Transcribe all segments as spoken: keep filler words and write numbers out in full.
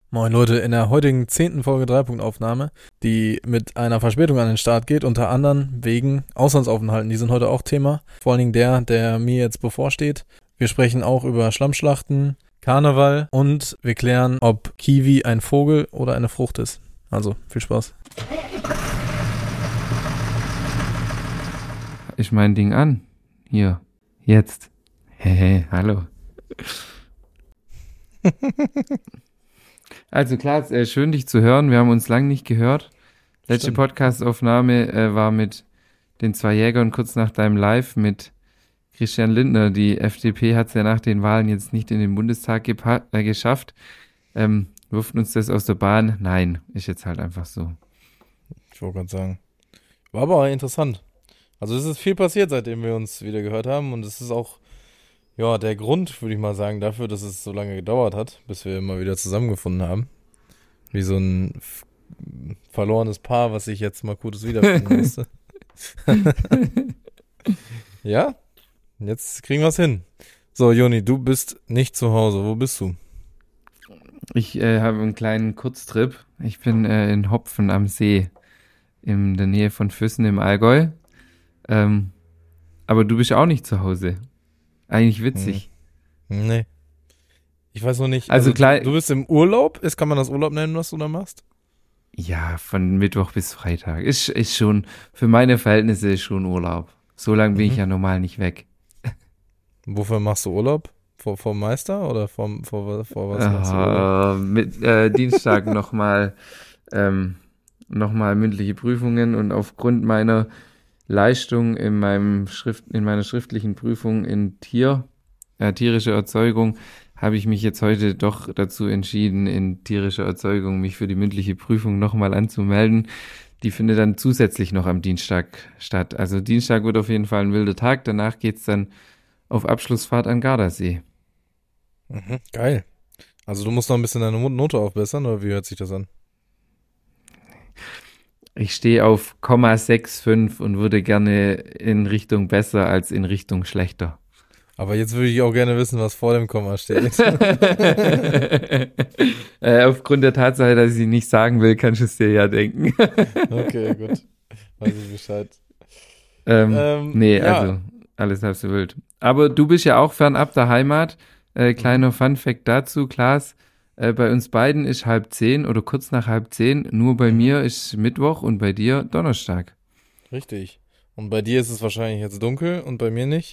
Moin Leute, in der heutigen zehnten Folge Drei-Punkt-Aufnahme, die mit einer Verspätung an den Start geht, unter anderem wegen Auslandsaufenthalten. Die sind heute auch Thema, vor allen Dingen der, der mir jetzt bevorsteht. Wir sprechen auch über Schlammschlachten, Karneval und wir klären, ob Kiwi ein Vogel oder eine Frucht ist. Also, viel Spaß. Ich mein Ding an. Hier. Jetzt. Hey, hey, hallo. Also klar, äh, schön dich zu hören. Wir haben uns lang nicht gehört. Letzte Stimmt. Podcast-Aufnahme äh, war mit den zwei Jägern kurz nach deinem Live mit Christian Lindner. Die F D P hat es ja nach den Wahlen jetzt nicht in den Bundestag gepa- äh, geschafft. Ähm, wirft uns das aus der Bahn? Nein, ist jetzt halt einfach so. Ich wollte gerade sagen. War aber auch interessant. Also es ist viel passiert, seitdem wir uns wieder gehört haben und es ist auch ja der Grund, würde ich mal sagen, dafür, dass es so lange gedauert hat, bis wir mal wieder zusammengefunden haben. Wie so ein f- verlorenes Paar, was sich jetzt mal Gutes wiederfinden musste. Ja, jetzt kriegen wir es hin. So, Joni, du bist nicht zu Hause. Wo bist du? Ich äh, habe einen kleinen Kurztrip. Ich bin äh, in Hopfen am See in der Nähe von Füssen im Allgäu. Ähm, aber du bist auch nicht zu Hause. Eigentlich witzig. Nee. Ich weiß noch nicht. Also Also, klein- du, du bist im Urlaub? Ist, kann man das Urlaub nennen, was du da machst? Ja, von Mittwoch bis Freitag. Ist, ist schon, für meine Verhältnisse ist schon Urlaub. So lange bin Mhm. ich ja normal nicht weg. Wofür machst du Urlaub? Vor, vor Meister oder vor, vor, vor was machst du Urlaub? Ah, mit äh, Dienstag nochmal ähm, noch mal mündliche Prüfungen und aufgrund meiner Leistung in meinem Schrift, in meiner schriftlichen Prüfung in Tier, äh, tierische Erzeugung, habe ich mich jetzt heute doch dazu entschieden, in tierischer Erzeugung mich für die mündliche Prüfung nochmal anzumelden. Die findet dann zusätzlich noch am Dienstag statt. Also Dienstag wird auf jeden Fall ein wilder Tag. Danach geht's dann auf Abschlussfahrt an Gardasee. Mhm, geil. Also du musst noch ein bisschen deine Note aufbessern, oder wie hört sich das an? Ich stehe auf Komma fünfundsechzig und würde gerne in Richtung besser als in Richtung schlechter. Aber jetzt würde ich auch gerne wissen, was vor dem Komma steht. äh, aufgrund der Tatsache, dass ich sie nicht sagen will, kannst du es dir ja denken. Okay, gut. Weiß ich Bescheid. ähm, Ähm, nee, ja. also alles halb so wild. Aber du bist ja auch fernab der Heimat. Äh, kleiner Funfact dazu, Klaas. Äh, bei uns beiden ist halb zehn oder kurz nach halb zehn. Nur bei Mhm. mir ist Mittwoch und bei dir Donnerstag. Richtig. Und bei dir ist es wahrscheinlich jetzt dunkel und bei mir nicht?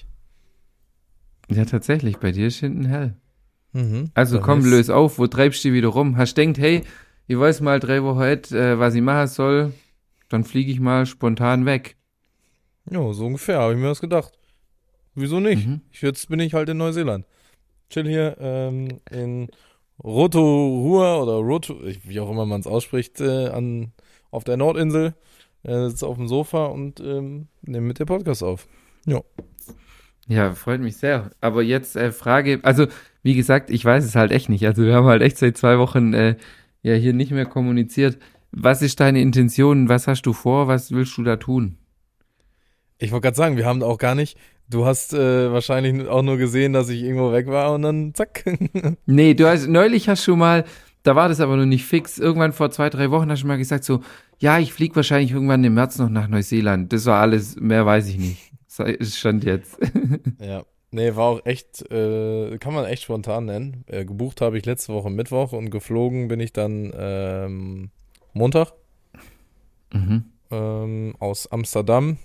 Ja, tatsächlich, bei dir ist hinten hell. Mhm. Also Bei komm, mir ist- löse auf, wo treibst du dich wieder rum? Hast denkt, hey, ich weiß mal drei Wochen et, äh, was ich machen soll, dann fliege ich mal spontan weg. Jo, so ungefähr, habe ich mir das gedacht. Wieso nicht? Mhm. Ich, jetzt bin ich halt in Neuseeland. Chill hier ähm, in Rotorua oder Roto, ich- wie auch immer man es ausspricht, äh, an, auf der Nordinsel. Äh, sitze auf dem Sofa und ähm, nehme mit der Podcast auf. Ja. Ja, freut mich sehr. Aber jetzt äh, Frage, also wie gesagt, ich weiß es halt echt nicht. Also wir haben halt echt seit zwei Wochen äh, ja hier nicht mehr kommuniziert. Was ist deine Intention? Was hast du vor? Was willst du da tun? Ich wollte gerade sagen, wir haben auch gar nicht, du hast äh, wahrscheinlich auch nur gesehen, dass ich irgendwo weg war und dann zack. Nee, du hast, neulich hast du mal, da war das aber noch nicht fix, irgendwann vor zwei, drei Wochen hast du mal gesagt so, ja, ich fliege wahrscheinlich irgendwann im März noch nach Neuseeland. Das war alles, mehr weiß ich nicht. Das stand jetzt. Ja. Nee, war auch echt, äh, kann man echt spontan nennen. Äh, gebucht habe ich letzte Woche Mittwoch und geflogen bin ich dann ähm, Montag Mhm. ähm, aus Amsterdam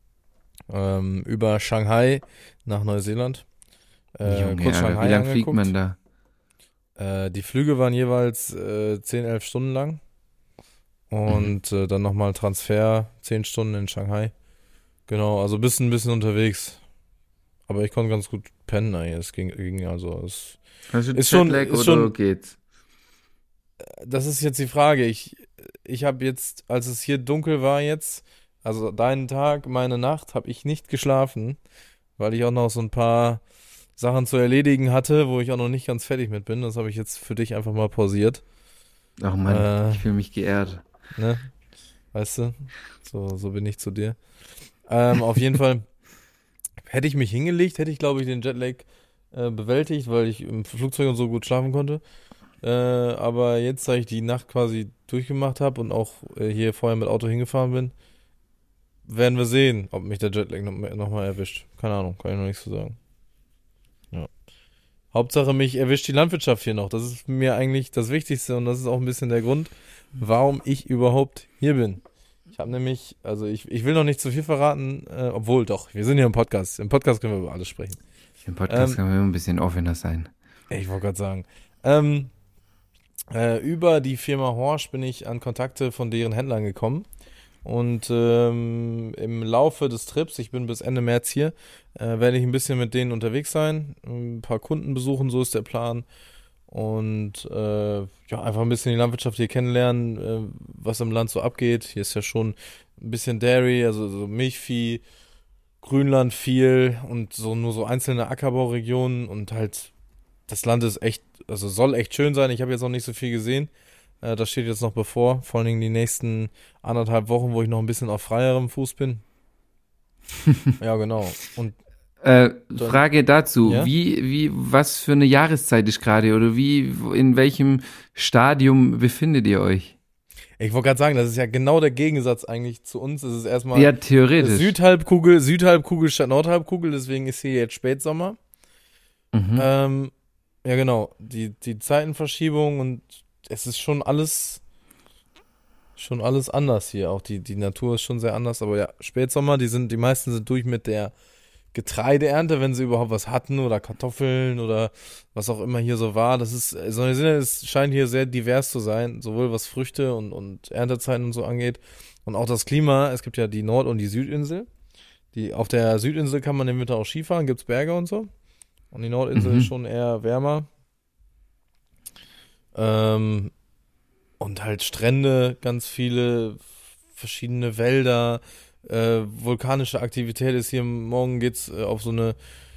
ähm, über Shanghai nach Neuseeland. Äh, Junge, kurz Alter, Shanghai wie lange fliegt angeguckt. man da? Äh, die Flüge waren jeweils äh, zehn, elf Stunden lang. Und äh, dann nochmal Transfer, zehn Stunden in Shanghai. Genau, also bisschen, bisschen unterwegs. Aber ich konnte ganz gut pennen eigentlich. Es ging, ging also. Es, Hast du Ist schon- Jetlag ist oder schon- geht's? das ist jetzt die Frage. Ich, ich habe jetzt, als es hier dunkel war jetzt, also deinen Tag, meine Nacht, habe ich nicht geschlafen, weil ich auch noch so ein paar Sachen zu erledigen hatte, wo ich auch noch nicht ganz fertig mit bin. Das habe ich jetzt für dich einfach mal pausiert. Ach Mann, Äh. ich fühle mich geehrt. Ne? Weißt du? So, so bin ich zu dir. Ähm, auf jeden Fall hätte ich mich hingelegt, hätte ich, glaube ich, den Jetlag äh, bewältigt, weil ich im Flugzeug und so gut schlafen konnte. Äh, äh, aber jetzt, da ich die Nacht quasi durchgemacht habe und auch äh, hier vorher mit Auto hingefahren bin, werden wir sehen, ob mich der Jetlag noch, noch mal erwischt. Keine Ahnung, kann ich noch nichts zu sagen. Ja. Hauptsache mich erwischt die Landwirtschaft hier noch. Das ist mir eigentlich das Wichtigste und das ist auch ein bisschen der Grund, warum ich überhaupt hier bin. Ich habe nämlich, also ich, ich will noch nicht zu viel verraten, äh, obwohl doch, wir sind hier im Podcast. Im Podcast können wir über alles sprechen. Im Podcast Ähm, kann man immer ein bisschen offener sein. Ich wollte gerade sagen, ähm, äh, über die Firma Horsch bin ich an Kontakte von deren Händlern gekommen. Und ähm, im Laufe des Trips, ich bin bis Ende März hier, äh, werde ich ein bisschen mit denen unterwegs sein, ein paar Kunden besuchen, so ist der Plan. Und äh, ja, einfach ein bisschen die Landwirtschaft hier kennenlernen, äh, was im Land so abgeht. Hier ist ja schon ein bisschen Dairy, also so Milchvieh, Grünland viel und so nur so einzelne Ackerbauregionen und halt das Land ist echt, also soll echt schön sein. Ich habe jetzt noch nicht so viel gesehen. Äh, das steht jetzt noch bevor, vor allen Dingen die nächsten anderthalb Wochen, wo ich noch ein bisschen auf freierem Fuß bin. Ja, genau. Und Äh, dann, Frage dazu, ja? wie, wie, was für eine Jahreszeit ist gerade oder wie, in welchem Stadium befindet ihr euch? Ich wollte gerade sagen, das ist ja genau der Gegensatz eigentlich zu uns. Es ist erstmal Ja, theoretisch. Südhalbkugel, Südhalbkugel statt Nordhalbkugel, deswegen ist hier jetzt Spätsommer. Mhm. Ähm, ja, genau. Die, die Zeitenverschiebung und es ist schon alles, schon alles anders hier. Auch die, die Natur ist schon sehr anders. Aber ja, Spätsommer, die sind, die meisten sind durch mit der Getreideernte, wenn sie überhaupt was hatten oder Kartoffeln oder was auch immer hier so war. Das ist, also es scheint hier sehr divers zu sein, sowohl was Früchte und, und Erntezeiten und so angeht. Und auch das Klima, es gibt ja die Nord- und die Südinsel. Die, auf der Südinsel kann man im Winter auch Skifahren, gibt's Berge und so. Und die Nordinsel Mhm. ist schon eher wärmer. Ähm, und halt Strände, ganz viele verschiedene Wälder, äh, vulkanische Aktivität ist hier. Morgen geht's äh, auf so eine,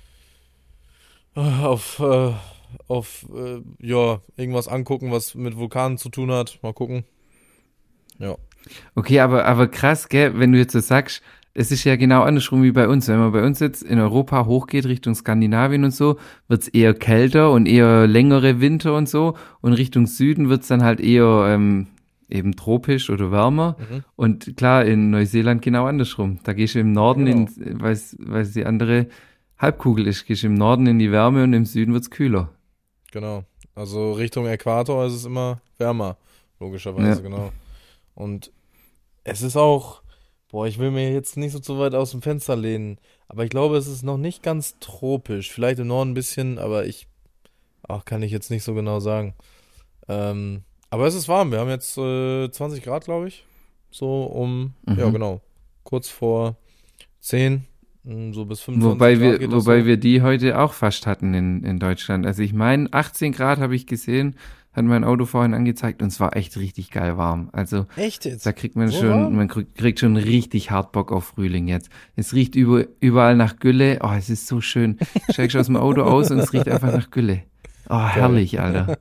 äh, auf, äh, auf, äh, ja, irgendwas angucken, was mit Vulkanen zu tun hat. Mal gucken. Ja. Okay, aber, aber krass, gell, wenn du jetzt so sagst, es ist ja genau andersrum wie bei uns. Wenn man bei uns jetzt in Europa hochgeht, Richtung Skandinavien und so, wird's eher kälter und eher längere Winter und so. Und Richtung Süden wird's dann halt eher ähm, eben tropisch oder wärmer. Mhm. Und klar, in Neuseeland genau andersrum. Da gehst du im Norden, Ja, genau. in, weil es die andere Halbkugel ist, gehst du im Norden in die Wärme und im Süden wird's kühler. Genau. Also Richtung Äquator ist es immer wärmer, logischerweise, Ja. genau. Und es ist auch, boah, ich will mir jetzt nicht so zu weit aus dem Fenster lehnen, aber ich glaube, es ist noch nicht ganz tropisch. Vielleicht im Norden ein bisschen, aber ich, ach, kann ich jetzt nicht so genau sagen. Ähm, aber es ist warm. Wir haben jetzt äh, zwanzig Grad, glaube ich. So um, ja, Mhm. genau, kurz vor zehn, mh, so bis fünfundzwanzig Wobei Grad wir, geht das wobei so. wir die heute auch fast hatten in, in Deutschland. Also ich meine, achtzehn Grad habe ich gesehen, hat mein Auto vorhin angezeigt und es war echt richtig geil warm. Also Echt da jetzt? kriegt man So schon, warm? man kriegt kriegt schon richtig hart Bock auf Frühling jetzt. Es riecht über, überall nach Gülle. Oh, es ist so schön. Steigst aus dem Auto aus und es riecht einfach nach Gülle. Oh, Geil. herrlich, Alter.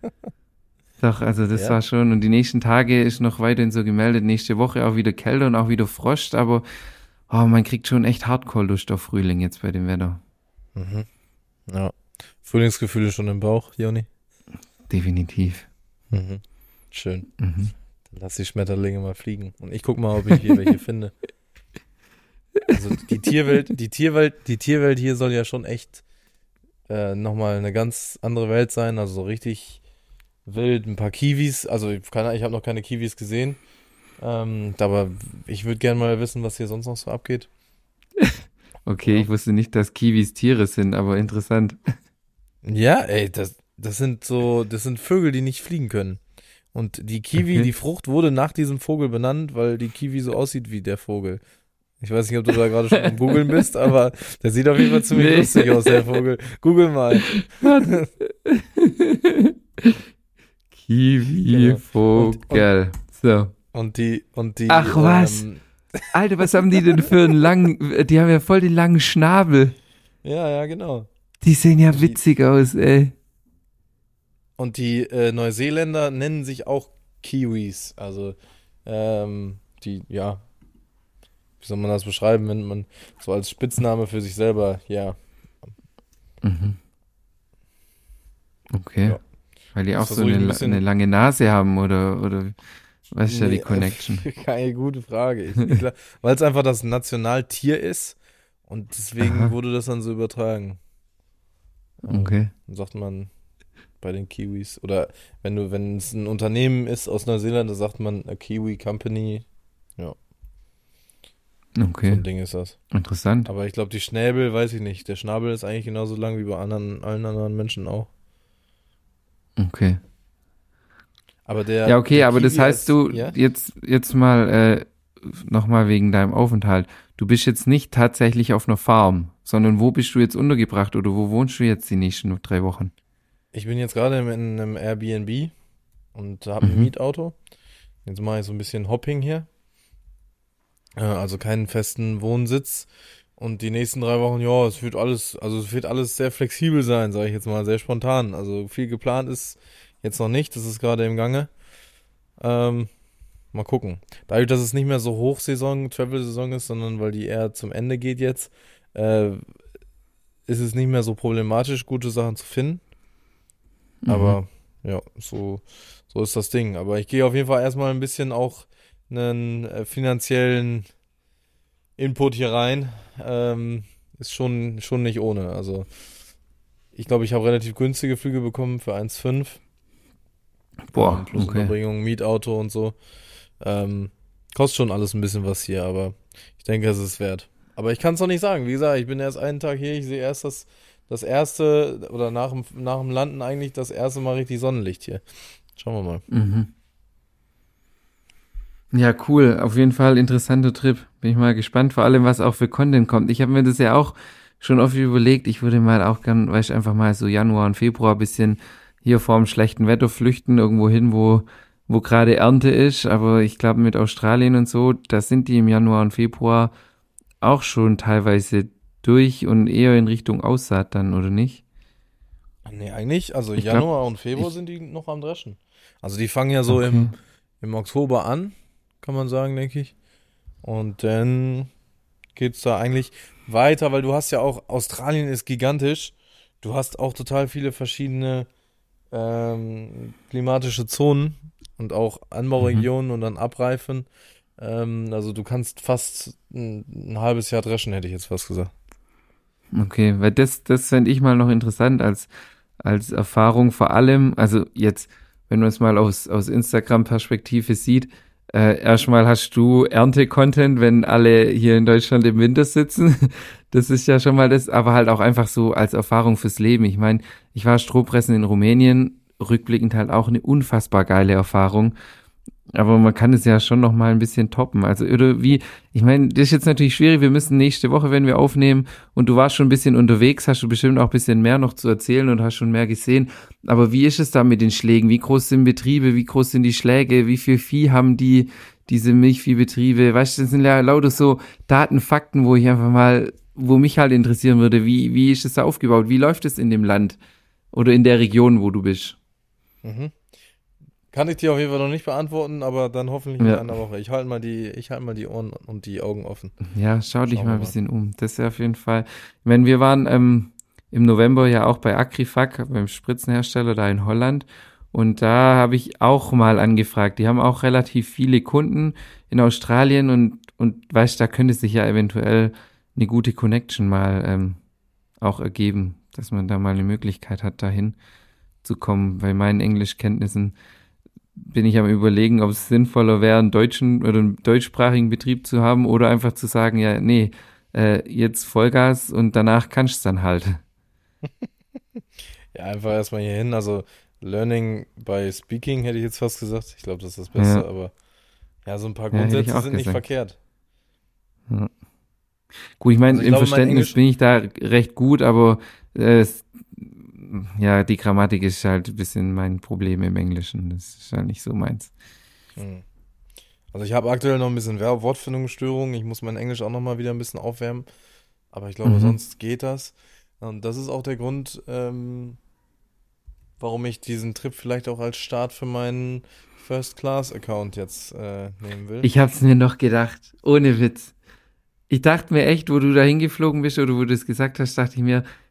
Doch, also das Ja. war schon. Und die nächsten Tage ist noch weiterhin so gemeldet. Nächste Woche auch wieder kälter und auch wieder Frost. Aber oh, man kriegt schon echt Hardcore-Lust auf Frühling jetzt bei dem Wetter. Mhm. Ja. Frühlingsgefühle schon im Bauch, Joni. Definitiv. Mhm. Schön. Mhm. Dann lass die Schmetterlinge mal fliegen. Und ich guck mal, ob ich hier welche finde. Also die Tierwelt, die Tierwelt, die Tierwelt hier soll ja schon echt äh, nochmal eine ganz andere Welt sein. Also so richtig wild, ein paar Kiwis. Also ich, keine, ich habe noch keine Kiwis gesehen. Ähm, aber ich würde gerne mal wissen, was hier sonst noch so abgeht. Okay, Ja. ich wusste nicht, dass Kiwis Tiere sind, aber interessant. Ja, ey, das, das sind so, das sind Vögel, die nicht fliegen können. Und die Kiwi, Okay. die Frucht wurde nach diesem Vogel benannt, weil die Kiwi so aussieht wie der Vogel. Ich weiß nicht, ob du da gerade schon am Googeln bist, aber der sieht auf jeden Fall ziemlich Nee. lustig aus, der Vogel. Google mal. Kiwi-Vogel. So. Und die, und die, Ach, was? ähm, Alter, was haben die denn für einen langen, die haben ja voll den langen Schnabel. ja, ja, genau. Die sehen ja Die- witzig aus, ey. Und die äh, Neuseeländer nennen sich auch Kiwis. Also, ähm, die, ja, wie soll man das beschreiben, wenn man so als Spitzname für sich selber, ja. Mhm. Okay. Ja. Weil die Das auch so versuche ich eine, ein bisschen. eine lange Nase haben oder, oder was ist ja die Nee, Connection? keine gute Frage. Ich, ich, weil es einfach das Nationaltier ist und deswegen Aha, wurde das dann so übertragen. Ähm, okay, dann sagt man bei den Kiwis. Oder wenn du, wenn es ein Unternehmen ist aus Neuseeland, dann sagt man a Kiwi Company. Ja, so okay, ein Ding ist das. interessant, Aber ich glaube, die Schnäbel, weiß ich nicht. Der Schnabel ist eigentlich genauso lang wie bei anderen, allen anderen Menschen auch. okay. Aber der, Ja, okay, der aber das Kiwi heißt als, du ja? jetzt, jetzt mal äh, nochmal wegen deinem Aufenthalt. Du bist jetzt nicht tatsächlich auf einer Farm, sondern wo bist du jetzt untergebracht oder wo wohnst du jetzt die nächsten drei Wochen? Ich bin jetzt gerade in einem Airbnb und habe ein Mhm, Mietauto. Jetzt mache ich so ein bisschen Hopping hier. Äh, also keinen festen Wohnsitz. Und die nächsten drei Wochen, ja, es wird alles, also es wird alles sehr flexibel sein, sage ich jetzt mal, sehr spontan. Also viel geplant ist jetzt noch nicht, das ist gerade im Gange. Ähm, Mal gucken. Dadurch, dass es nicht mehr so Hochsaison, Travel-Saison ist, sondern weil die eher zum Ende geht jetzt, äh, ist es nicht mehr so problematisch, gute Sachen zu finden. mhm, Aber ja, so, so ist das Ding. Aber ich gehe auf jeden Fall erstmal ein bisschen auch einen äh, finanziellen Input hier rein. Ähm, ist schon, schon nicht ohne. Also ich glaube, ich habe relativ günstige Flüge bekommen für eins Komma fünf. Ähm, boah, plus okay. Unterbringung, Mietauto und so. Ähm, Kostet schon alles ein bisschen was hier, aber ich denke, es ist wert. Aber ich kann es noch nicht sagen. Wie gesagt, ich bin erst einen Tag hier. Ich sehe erst das, das erste, oder nach dem, nach dem Landen eigentlich das erste Mal richtig Sonnenlicht hier. Schauen wir mal. Mhm. Ja, cool. Auf jeden Fall interessanter Trip. Bin ich mal gespannt, vor allem, was auch für Content kommt. Ich habe mir das ja auch schon oft überlegt. Ich würde mal auch gern, weißt du, einfach mal so Januar und Februar ein bisschen hier vorm schlechten Wetter flüchten, irgendwo hin, wo, wo gerade Ernte ist. Aber ich glaube, mit Australien und so, da sind die im Januar und Februar auch schon teilweise durch und eher in Richtung Aussaat dann, oder nicht? Nee, eigentlich, also Ich glaube, Januar und Februar ich, sind die noch am Dreschen. Also die fangen ja so okay. im, im Oktober an, kann man sagen, denke ich. Und dann geht's da eigentlich weiter, weil du hast ja auch, Australien ist gigantisch. Du hast auch total viele verschiedene ähm, klimatische Zonen und auch Mhm. Anbauregionen und dann Abreifen. Ähm, also du kannst fast ein, ein halbes Jahr dreschen, hätte ich jetzt fast gesagt. Okay, weil das, das fände ich mal noch interessant als, als Erfahrung vor allem, also jetzt, wenn man es mal aus, aus Instagram-Perspektive sieht, äh, erstmal hast du Ernte-Content, wenn alle hier in Deutschland im Winter sitzen. Das ist ja schon mal das, aber halt auch einfach so als Erfahrung fürs Leben. Ich meine, ich war Strohpressen in Rumänien, rückblickend halt auch eine unfassbar geile Erfahrung. Aber man kann es ja schon noch mal ein bisschen toppen. Also, oder wie, ich meine, das ist jetzt natürlich schwierig. Wir müssen nächste Woche, wenn wir aufnehmen, und du warst schon ein bisschen unterwegs, hast du bestimmt auch ein bisschen mehr noch zu erzählen und hast schon mehr gesehen. Aber wie ist es da mit den Schlägen? Wie groß sind Betriebe? Wie groß sind die Schläge? Wie viel Vieh haben die, diese Milchviehbetriebe? Weißt du, das sind ja lauter so Daten, Fakten, wo ich einfach mal, wo mich halt interessieren würde, wie, wie ist es da aufgebaut? Wie läuft es in dem Land oder in der Region, wo du bist? Mhm. Kann ich dir auf jeden Fall noch nicht beantworten, aber dann hoffentlich in Ja. einer Woche. Ich halte mal die, ich halte mal die Ohren und die Augen offen. Ja, schau dich Schauen mal wir ein mal. bisschen um. Das ist ja auf jeden Fall. Ich meine, wir waren ähm, im November ja auch bei Agrifac, beim Spritzenhersteller da in Holland. Und da habe ich auch mal angefragt. Die haben auch relativ viele Kunden in Australien und, und weißt, da könnte sich ja eventuell eine gute Connection mal ähm, auch ergeben, dass man da mal eine Möglichkeit hat, dahin zu kommen. Bei meinen Englischkenntnissen bin ich am Überlegen, ob es sinnvoller wäre, einen deutschen oder einen deutschsprachigen Betrieb zu haben oder einfach zu sagen, ja, nee, äh, jetzt Vollgas und danach kannst du es dann halt. Ja, einfach erstmal hier hin. Also Learning by Speaking hätte ich jetzt fast gesagt. Ich glaube, das ist das Ja, Beste, aber ja, so ein paar ja, hätte ich Grundsätze auch sind nicht gesagt. verkehrt. Ja. Gut, ich Also meine, ich im glaube, mein Verständnis Englisch. bin ich da recht gut, aber äh, es, ja, die Grammatik ist halt ein bisschen mein Problem im Englischen. Das ist halt nicht so meins. Hm. Also ich habe aktuell noch ein bisschen Ver- Wortfindungsstörungen. Ich muss mein Englisch auch noch mal wieder ein bisschen aufwärmen. Aber ich glaube, Mhm. sonst geht das. Und das ist auch der Grund, ähm, warum ich diesen Trip vielleicht auch als Start für meinen First-Class-Account jetzt äh, nehmen will. Ich hab's mir noch gedacht, ohne Witz. Ich dachte mir echt, wo du da hingeflogen bist oder wo du es gesagt hast, dachte ich mir,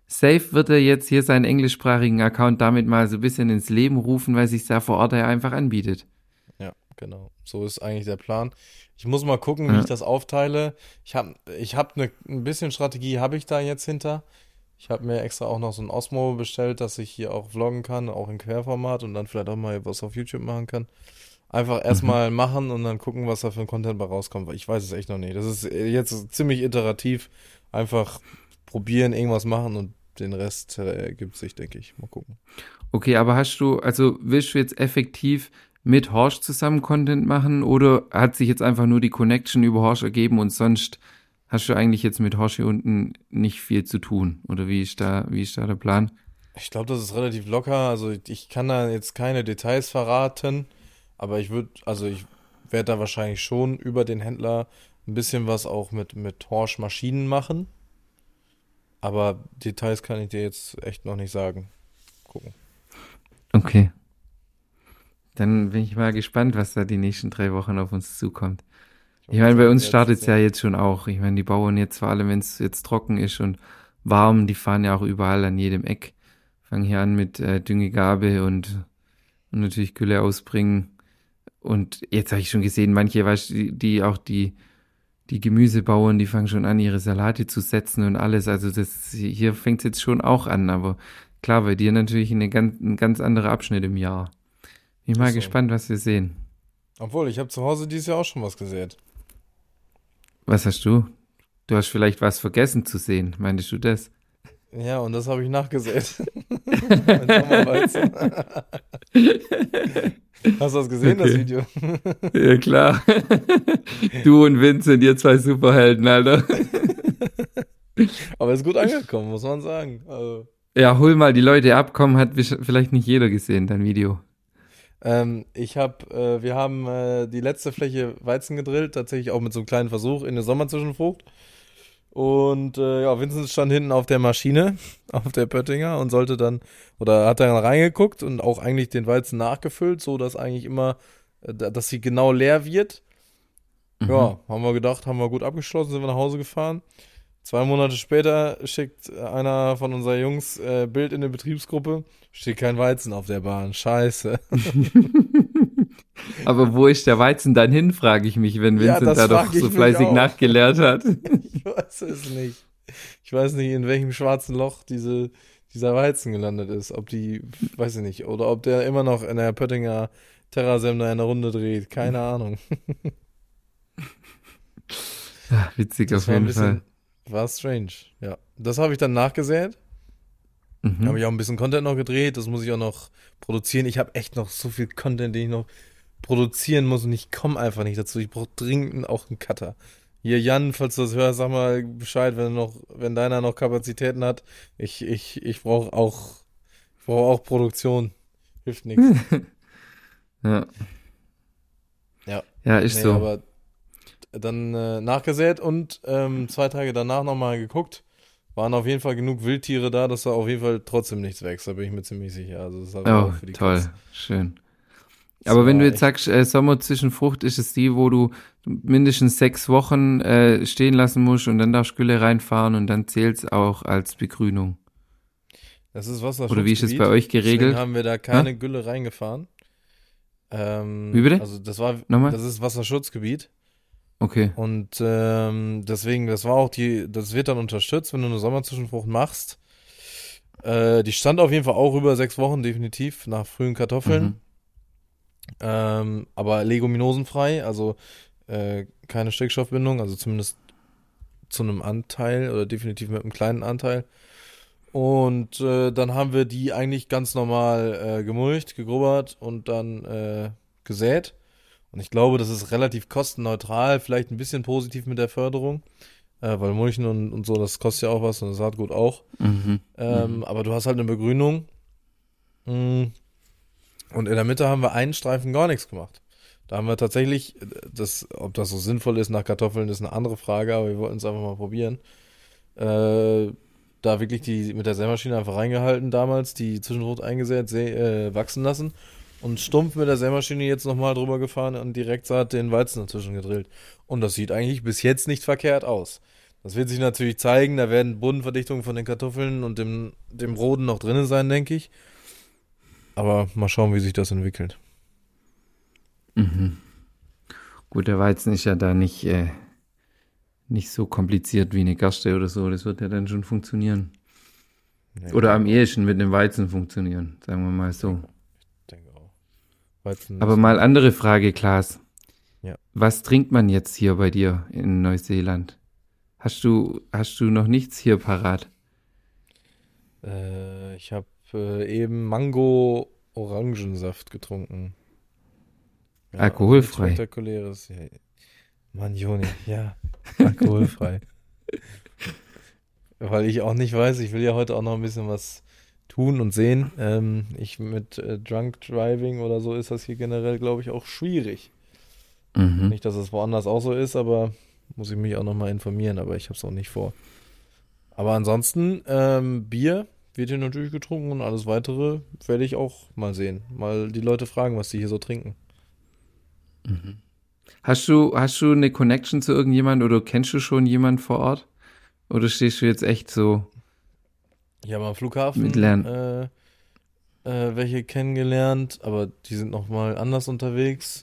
safe wird er jetzt hier seinen englischsprachigen Account damit mal so ein bisschen ins Leben rufen, weil sich da vor Ort ja einfach anbietet. Ja, genau. So ist eigentlich der Plan. Ich muss mal gucken, wie Ja. ich das aufteile. Ich habe ich hab ne, ein bisschen Strategie habe ich da jetzt hinter. Ich habe mir extra auch noch so ein Osmo bestellt, dass ich hier auch vloggen kann, auch in Querformat und dann vielleicht auch mal was auf YouTube machen kann. Einfach Mhm. erstmal machen und dann gucken, was da für ein Content bei rauskommt, weil ich weiß es echt noch nicht. Das ist äh, jetzt ziemlich iterativ. Einfach probieren, irgendwas machen und den Rest äh, ergibt sich, denke ich. Mal gucken. Okay, aber hast du, also willst du jetzt effektiv mit Horsch zusammen Content machen oder hat sich jetzt einfach nur die Connection über Horsch ergeben und sonst hast du eigentlich jetzt mit Horsch hier unten nicht viel zu tun? Oder wie ist da, wie ist da der Plan? Ich glaube, das ist relativ locker. Also ich kann da jetzt keine Details verraten, aber ich würde, also ich werde da wahrscheinlich schon über den Händler ein bisschen was auch mit, mit Horsch Maschinen machen. Aber Details kann ich dir jetzt echt noch nicht sagen. Gucken. Okay, dann bin ich mal gespannt, was da die nächsten drei Wochen auf uns zukommt. Ich Ich wollte gerade meine, bei sagen, wir uns werden startet es es ja sehen. jetzt schon auch. Ich meine, die Bauern jetzt vor allem, wenn es jetzt trocken ist und warm, die fahren ja auch überall an jedem Eck. Fangen hier an mit äh, Düngegabe und, und natürlich Gülle ausbringen. Und jetzt habe ich schon gesehen, manche, weißt du, die, die auch die, die Gemüsebauern, die fangen schon an, ihre Salate zu setzen und alles. Also das hier fängt es jetzt schon auch an, aber klar, bei dir natürlich eine ganz, ein ganz anderer Abschnitt im Jahr. Bin ich mal Ist so. gespannt, was wir sehen. Obwohl, ich habe zu Hause dieses Jahr auch schon was gesät. Was hast du? Du hast vielleicht was vergessen zu sehen, meintest du das? Ja, und das habe ich nachgesät. Mein Sommerweizen. Hast du das gesehen, das Okay. Video? Ja, klar. Du und Vincent, ihr zwei Superhelden, Alter. Aber ist gut angekommen, muss man sagen. Also, Ja, hol mal die Leute ab, komm, hat vielleicht nicht jeder gesehen, dein Video. ähm, ich habe, äh, wir haben äh, die letzte Fläche Weizen gedrillt, tatsächlich auch mit so einem kleinen Versuch in der Sommerzwischenfrucht. Und äh, ja, Vincent stand hinten auf der Maschine, auf der Pöttinger und sollte dann, oder hat dann reingeguckt und auch eigentlich den Weizen nachgefüllt, so dass eigentlich immer, äh, dass sie genau leer wird. Mhm. Ja, haben wir gedacht, haben wir gut abgeschlossen, sind wir nach Hause gefahren. Zwei Monate später schickt einer von unseren Jungs äh, Bild in der Betriebsgruppe, steht kein Weizen auf der Bahn. Scheiße. Aber wo ist der Weizen dann hin, frage ich mich, wenn Ja, Vincent das da doch frage so ich mich fleißig auch. nachgeleert hat. Ich weiß es nicht. Ich weiß nicht, in welchem schwarzen Loch diese, dieser Weizen gelandet ist. Ob die, weiß ich nicht, oder ob der immer noch in der Pöttinger Terrasem da eine Runde dreht. Keine Ahnung. Ja, witzig Das auf war ein jeden Fall. bisschen, war strange. Ja, das habe ich dann nachgesät. Habe Mhm. ich auch ein bisschen Content noch gedreht. Das muss ich auch noch produzieren. Ich habe echt noch so viel Content, den ich noch produzieren muss und ich komme einfach nicht dazu. Ich brauche dringend auch einen Cutter. Hier, Jan, falls du das hörst, sag mal Bescheid, wenn noch, wenn deiner noch Kapazitäten hat. Ich, ich, ich brauche auch, ich brauche auch Produktion. Hilft nichts. Ja. Ja. Ja, ist Nee, so. aber dann äh, nachgesät und ähm, zwei Tage danach nochmal geguckt. Waren auf jeden Fall genug Wildtiere da, dass da auf jeden Fall trotzdem nichts wächst. Da bin ich mir ziemlich sicher. Also das war Oh, auch für die Katz. toll. Schön. Das Aber wenn du war jetzt echt. sagst, äh, Sommerzwischenfrucht, ist es die, wo du mindestens sechs Wochen äh, stehen lassen musst und dann darfst du Gülle reinfahren und dann zählt's auch als Begrünung. Das ist Oder wie ist es bei Wasserschutzgebiet. euch Deswegen geregelt? haben wir da Hä? keine Gülle reingefahren. Wie Ähm, bitte? also das war, Nochmal? das ist Wasserschutzgebiet. Okay. Und ähm, deswegen, das war auch die, das wird dann unterstützt, wenn du eine Sommerzwischenfrucht machst. Äh, die stand auf jeden Fall auch über sechs Wochen, definitiv, nach frühen Kartoffeln. Mhm. Ähm, aber leguminosenfrei, also äh, keine Stickstoffbindung, also zumindest zu einem Anteil oder definitiv mit einem kleinen Anteil. Und äh, dann haben wir die eigentlich ganz normal äh, gemulcht, gegrubbert und dann äh, gesät. Und ich glaube, das ist relativ kostenneutral, vielleicht ein bisschen positiv mit der Förderung, äh, weil Mulchen und, und so, das kostet ja auch was und das Saatgut auch. Mhm. Ähm, Mhm. aber du hast halt eine Begrünung. Mm. Und in der Mitte haben wir einen Streifen gar nichts gemacht. Da haben wir tatsächlich, das, ob das so sinnvoll ist nach Kartoffeln, ist eine andere Frage, aber wir wollten es einfach mal probieren. Äh, da wirklich die mit der Sämaschine einfach reingehalten damals, die Zwischenfrucht eingesät, sä- äh, wachsen lassen und stumpf mit der Sämaschine jetzt nochmal drüber gefahren und direkt Saat den Weizen dazwischen gedrillt. Und das sieht eigentlich bis jetzt nicht verkehrt aus. Das wird sich natürlich zeigen, da werden Bodenverdichtungen von den Kartoffeln und dem, dem Roden noch drin sein, denke ich. Aber mal schauen, wie sich das entwickelt. Mhm. Gut, der Weizen ist ja da nicht, äh, nicht so kompliziert wie eine Gerste oder so. Das wird ja dann schon funktionieren. Nee, Oder am ehesten mit dem Weizen funktionieren, sagen wir mal so. Ich denke auch. Weizen Aber ist- mal andere Frage, Klaas. Ja. Was trinkt man jetzt hier bei dir in Neuseeland? Hast du, hast du noch nichts hier parat? Äh, ich habe äh, eben Mango-Orangensaft getrunken. Ja, Alkoholfrei. nichts Spektakuläres. Ja. Mann, Joni, ja, alkoholfrei. Weil ich auch nicht weiß, ich will ja heute auch noch ein bisschen was tun und sehen. Ähm, ich mit äh, Drunk Driving oder so ist das hier generell, glaube ich, auch schwierig. Mhm. Nicht, dass es woanders auch so ist, aber muss ich mich auch nochmal informieren, aber ich habe es auch nicht vor. Aber ansonsten, ähm, Bier wird hier natürlich getrunken und alles weitere werde ich auch mal sehen. Mal die Leute fragen, was die hier so trinken. Hast du, hast du eine Connection zu irgendjemand oder kennst du schon jemanden vor Ort? Oder stehst du jetzt echt so? Ich habe am Flughafen Mit Lernen. äh, äh, welche kennengelernt, aber die sind nochmal anders unterwegs.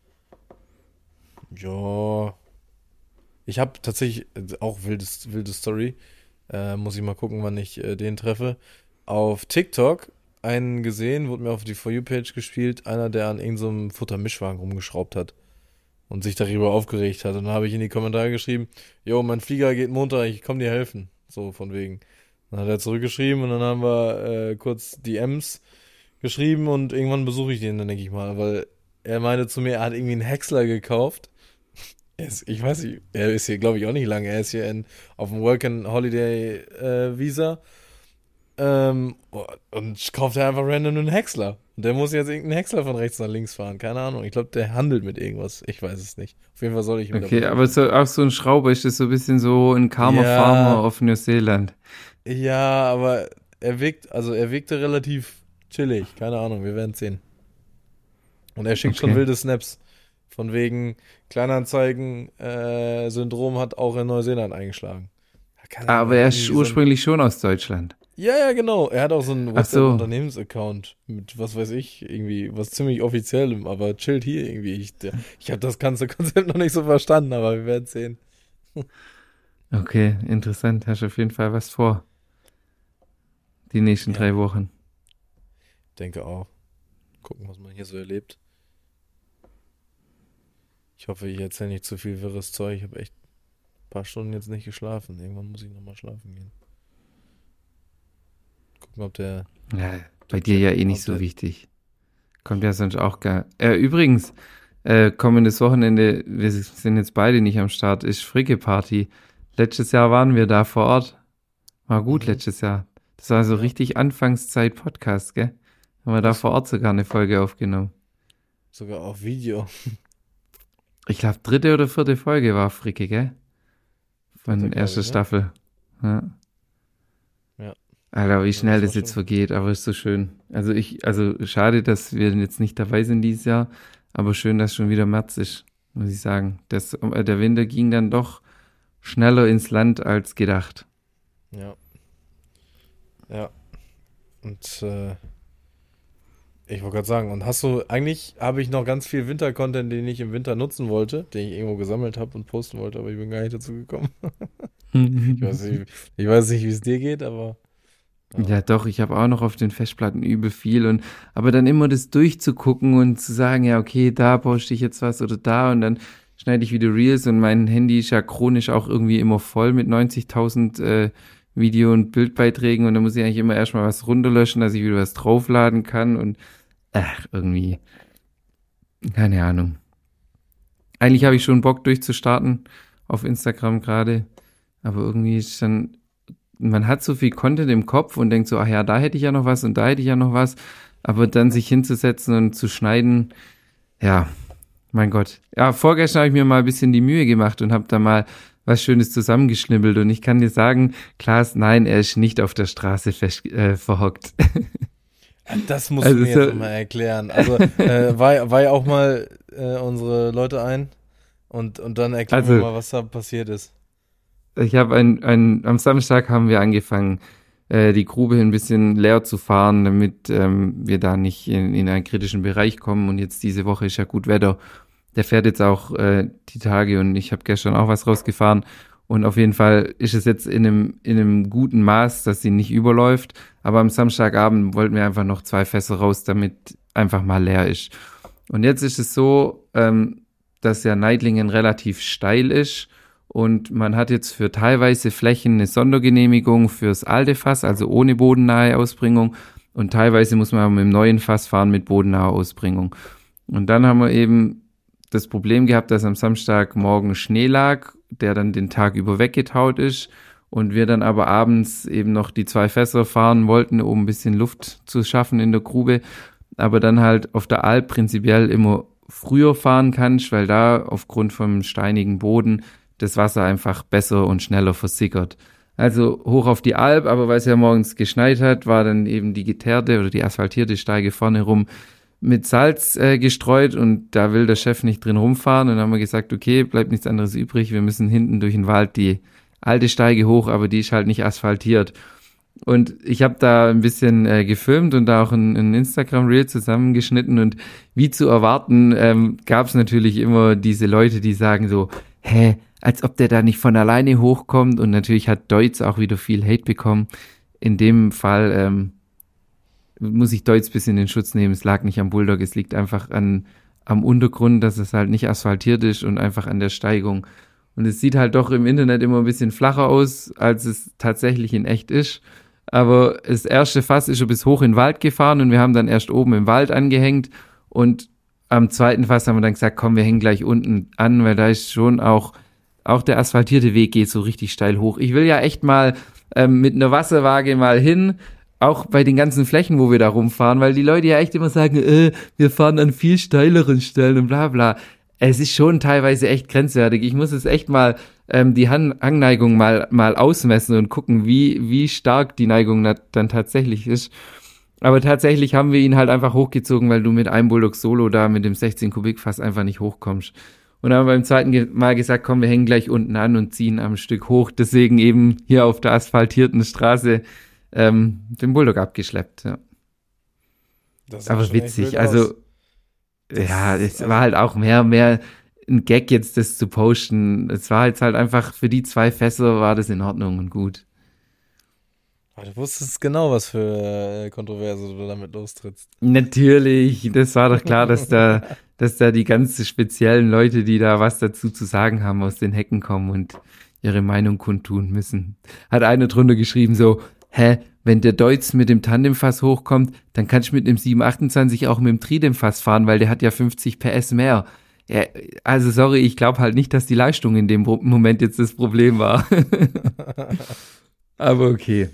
Ja. Ich habe tatsächlich äh, auch wildes, wilde Story. Äh, muss ich mal gucken, wann ich äh, den treffe. Auf TikTok einen gesehen, wurde mir auf die For You-Page gespielt, einer, der an irgendeinem Futtermischwagen rumgeschraubt hat und sich darüber aufgeregt hat. Und dann habe ich in die Kommentare geschrieben, jo, mein Flieger geht Montag, ich komme dir helfen. So von wegen. Dann hat er zurückgeschrieben und dann haben wir äh, kurz D Ms geschrieben und irgendwann besuche ich den dann, denke ich mal, weil er meinte zu mir, er hat irgendwie einen Häcksler gekauft. Er ist, ich weiß nicht, er ist hier, glaube ich, auch nicht lange. Er ist hier in, auf dem Work and Holiday äh, Visa ähm, und kauft er einfach random einen Häcksler. Und der muss jetzt irgendeinen Häcksler von rechts nach links fahren. Keine Ahnung. Ich glaube, der handelt mit irgendwas. Ich weiß es nicht. Auf jeden Fall soll ich ihm Okay, dabei- aber so, auch so ein Schrauber ist das so ein bisschen so ein Karma Ja. Farmer auf Neuseeland. Ja, aber er wirkt, also er wirkte relativ chillig. Keine Ahnung, wir werden sehen. Und er schickt schon Okay. wilde Snaps. Von wegen Kleinanzeigen-Syndrom hat auch in Neuseeland eingeschlagen. Ja, keine Ahnung, Aber er ist irgendwie so ein- ursprünglich schon aus Deutschland. Ja, ja, genau. Er hat auch so einen Ach so. WhatsApp-Unternehmensaccount mit, was weiß ich, irgendwie, was ziemlich offiziellem, aber chillt hier irgendwie. Ich, der, ich habe das ganze Konzept noch nicht so verstanden, aber wir werden sehen. Okay, interessant. Hast auf jeden Fall was vor. Die nächsten Ja. drei Wochen. Denke auch. Gucken, was man hier so erlebt. Ich hoffe, ich erzähle nicht zu viel wirres Zeug. Ich habe echt ein paar Stunden jetzt nicht geschlafen. Irgendwann muss ich nochmal schlafen gehen. Gucken, ob der. Ja, bei dir ja eh nicht so Ob der- wichtig. Kommt ja sonst auch gar. Äh, übrigens, äh, kommendes Wochenende, wir sind jetzt beide nicht am Start, ist Fricke-Party. Letztes Jahr waren wir da vor Ort. War gut Mhm. letztes Jahr. Das war so Ja. richtig Anfangszeit-Podcast, gell? Haben wir da vor Ort sogar eine Folge aufgenommen. Sogar auf Video. Ich glaube, dritte oder vierte Folge war Fricke, gell? Von Vierte, glaub erster ich, ne? Staffel. Ja. Ja. Alter, wie Ja, schnell das das war jetzt schon- vergeht, aber ist so schön. Also ich, also schade, dass wir jetzt nicht dabei sind dieses Jahr, aber schön, dass schon wieder März ist, muss ich sagen. Das, äh, der Winter ging dann doch schneller ins Land als gedacht. Ja. Ja. Und äh, ich wollte gerade sagen, und hast du, eigentlich habe ich noch ganz viel Winter-Content, den ich im Winter nutzen wollte, den ich irgendwo gesammelt habe und posten wollte, aber ich bin gar nicht dazu gekommen. Ich weiß nicht, ich weiß nicht, wie es dir geht, aber Ja, doch, ich habe auch noch auf den Festplatten übel viel und aber dann immer das durchzugucken und zu sagen, ja, okay, da poste ich jetzt was oder da und dann schneide ich wieder Reels und mein Handy ist ja chronisch auch irgendwie immer voll mit neunzigtausend äh, Video- und Bildbeiträgen und dann muss ich eigentlich immer erstmal was runterlöschen, dass ich wieder was draufladen kann und ach, irgendwie, keine Ahnung. Eigentlich habe ich schon Bock durchzustarten auf Instagram gerade, aber irgendwie ist dann man hat so viel Content im Kopf und denkt so, ach ja, da hätte ich ja noch was und da hätte ich ja noch was, aber dann sich hinzusetzen und zu schneiden, ja, mein Gott. Ja, vorgestern habe ich mir mal ein bisschen die Mühe gemacht und habe da mal was Schönes zusammengeschnibbelt und ich kann dir sagen, Klaas, nein, er ist nicht auf der Straße fest, äh, verhockt. das musst Also du mir so- jetzt mal erklären. Also äh, war, war ja auch mal äh, unsere Leute ein und, und dann erklären Also- wir mal, was da passiert ist. Ich habe ein, ein, am Samstag haben wir angefangen, äh, die Grube ein bisschen leer zu fahren, damit ähm, wir da nicht in, in einen kritischen Bereich kommen. Und jetzt diese Woche ist ja gut Wetter. Der fährt jetzt auch äh, die Tage und ich habe gestern auch was rausgefahren. Und auf jeden Fall ist es jetzt in einem, in einem guten Maß, dass sie nicht überläuft. Aber am Samstagabend wollten wir einfach noch zwei Fässer raus, damit einfach mal leer ist. Und jetzt ist es so, ähm, dass ja Neidlingen relativ steil ist. Und man hat jetzt für teilweise Flächen eine Sondergenehmigung fürs alte Fass, also ohne bodennahe Ausbringung. Und teilweise muss man mit dem neuen Fass fahren mit bodennaher Ausbringung. Und dann haben wir eben das Problem gehabt, dass am Samstagmorgen Schnee lag, der dann den Tag über weggetaut ist. Und wir dann aber abends eben noch die zwei Fässer fahren wollten, um ein bisschen Luft zu schaffen in der Grube. Aber dann halt auf der Alp prinzipiell immer früher fahren kannst, weil da aufgrund vom steinigen Boden das Wasser einfach besser und schneller versickert. Also hoch auf die Alp, aber weil es ja morgens geschneit hat, war dann eben die geteerte oder die asphaltierte Steige vorne rum mit Salz äh, gestreut und da will der Chef nicht drin rumfahren und dann haben wir gesagt, okay, bleibt nichts anderes übrig, wir müssen hinten durch den Wald die alte Steige hoch, aber die ist halt nicht asphaltiert. Und ich habe da ein bisschen äh, gefilmt und da auch ein, ein Instagram-Reel zusammengeschnitten und wie zu erwarten, ähm, gab es natürlich immer diese Leute, die sagen so, hä, als ob der da nicht von alleine hochkommt und natürlich hat Deutz auch wieder viel Hate bekommen. In dem Fall ähm, muss ich Deutz ein bisschen in Schutz nehmen, es lag nicht am Bulldog, es liegt einfach an am Untergrund, dass es halt nicht asphaltiert ist und einfach an der Steigung. Und es sieht halt doch im Internet immer ein bisschen flacher aus, als es tatsächlich in echt ist. Aber das erste Fass ist schon bis hoch in den Wald gefahren und wir haben dann erst oben im Wald angehängt und am zweiten Fass haben wir dann gesagt, komm, wir hängen gleich unten an, weil da ist schon auch, auch der asphaltierte Weg geht so richtig steil hoch. Ich will ja echt mal ähm, mit einer Wasserwaage mal hin, auch bei den ganzen Flächen, wo wir da rumfahren, weil die Leute ja echt immer sagen, äh, wir fahren an viel steileren Stellen und bla bla. Es ist schon teilweise echt grenzwertig. Ich muss jetzt echt mal ähm, die Han- Hangneigung mal mal ausmessen und gucken, wie wie stark die Neigung na- dann tatsächlich ist. Aber tatsächlich haben wir ihn halt einfach hochgezogen, weil du mit einem Bulldog Solo da mit dem sechzehn Kubik Fass einfach nicht hochkommst. Und dann haben wir beim zweiten Ge- Mal gesagt, komm, wir hängen gleich unten an und ziehen am Stück hoch. Deswegen eben hier auf der asphaltierten Straße ähm, den Bulldog abgeschleppt. Ja. Das Aber witzig, also das ja, es also war halt auch mehr, mehr ein Gag jetzt, das zu posten. Es war jetzt halt einfach, für die zwei Fässer war das in Ordnung und gut. Aber du wusstest genau, was für Kontroverse du damit lostrittst. Natürlich, das war doch klar, dass da, dass da die ganz speziellen Leute, die da was dazu zu sagen haben, aus den Hecken kommen und ihre Meinung kundtun müssen. Hat einer drunter geschrieben so, hä, wenn der Deutz mit dem Tandemfass hochkommt, dann kannst du mit dem sieben achtundzwanzig auch mit dem Tridemfass fahren, weil der hat ja fünfzig P S mehr. Ja, also sorry, ich glaube halt nicht, dass die Leistung in dem Moment jetzt das Problem war. Aber okay.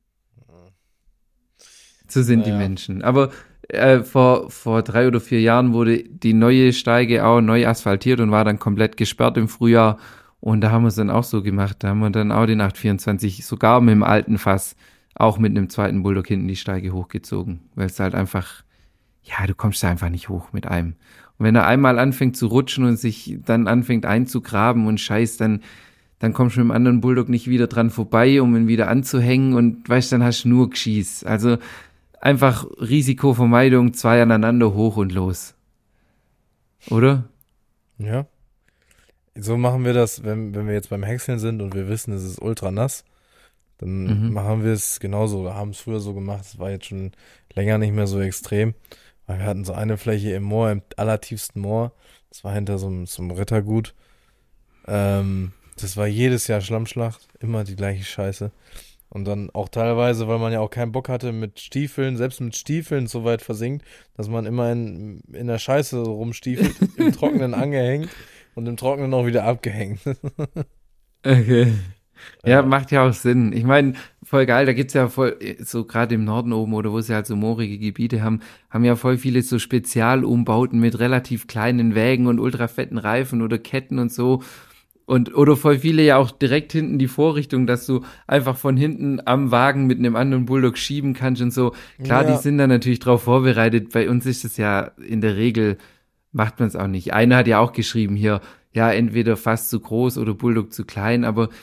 So sind naja. die Menschen. Aber äh, vor, vor drei oder vier Jahren wurde die neue Steige auch neu asphaltiert und war dann komplett gesperrt im Frühjahr. Und da haben wir es dann auch so gemacht. Da haben wir dann auch den acht vierundzwanzig sogar mit dem alten Fass auch mit einem zweiten Bulldog hinten die Steige hochgezogen, weil es halt einfach, ja, du kommst da einfach nicht hoch mit einem. Und wenn er einmal anfängt zu rutschen und sich dann anfängt einzugraben und Scheiß, dann, dann kommst du mit dem anderen Bulldog nicht wieder dran vorbei, um ihn wieder anzuhängen und weißt, dann hast du nur Geschieß. Also einfach Risikovermeidung, zwei aneinander hoch und los. Oder? Ja. So machen wir das, wenn, wenn wir jetzt beim Häckseln sind und wir wissen, es ist ultra nass. Dann mhm. machen wir es genauso, oder haben es früher so gemacht, es war jetzt schon länger nicht mehr so extrem, weil wir hatten so eine Fläche im Moor, im allertiefsten Moor, das war hinter so einem, so einem Rittergut, ähm, das war jedes Jahr Schlammschlacht, immer die gleiche Scheiße und dann auch teilweise, weil man ja auch keinen Bock hatte mit Stiefeln, selbst mit Stiefeln so weit versinkt, dass man immer in, in der Scheiße rumstiefelt, im Trockenen angehängt und im Trockenen auch wieder abgehängt. Okay. Ja, macht ja auch Sinn. Ich meine, voll geil, da gibt's ja voll, so gerade im Norden oben oder wo sie halt so moorige Gebiete haben, haben ja voll viele so Spezialumbauten mit relativ kleinen Wägen und ultrafetten Reifen oder Ketten und so. Und, oder voll viele ja auch direkt hinten die Vorrichtung, dass du einfach von hinten am Wagen mit einem anderen Bulldog schieben kannst und so. Klar, ja. Die sind da natürlich drauf vorbereitet. Bei uns ist es ja in der Regel, macht man es auch nicht. Einer hat ja auch geschrieben hier, ja, entweder fast zu groß oder Bulldog zu klein, aber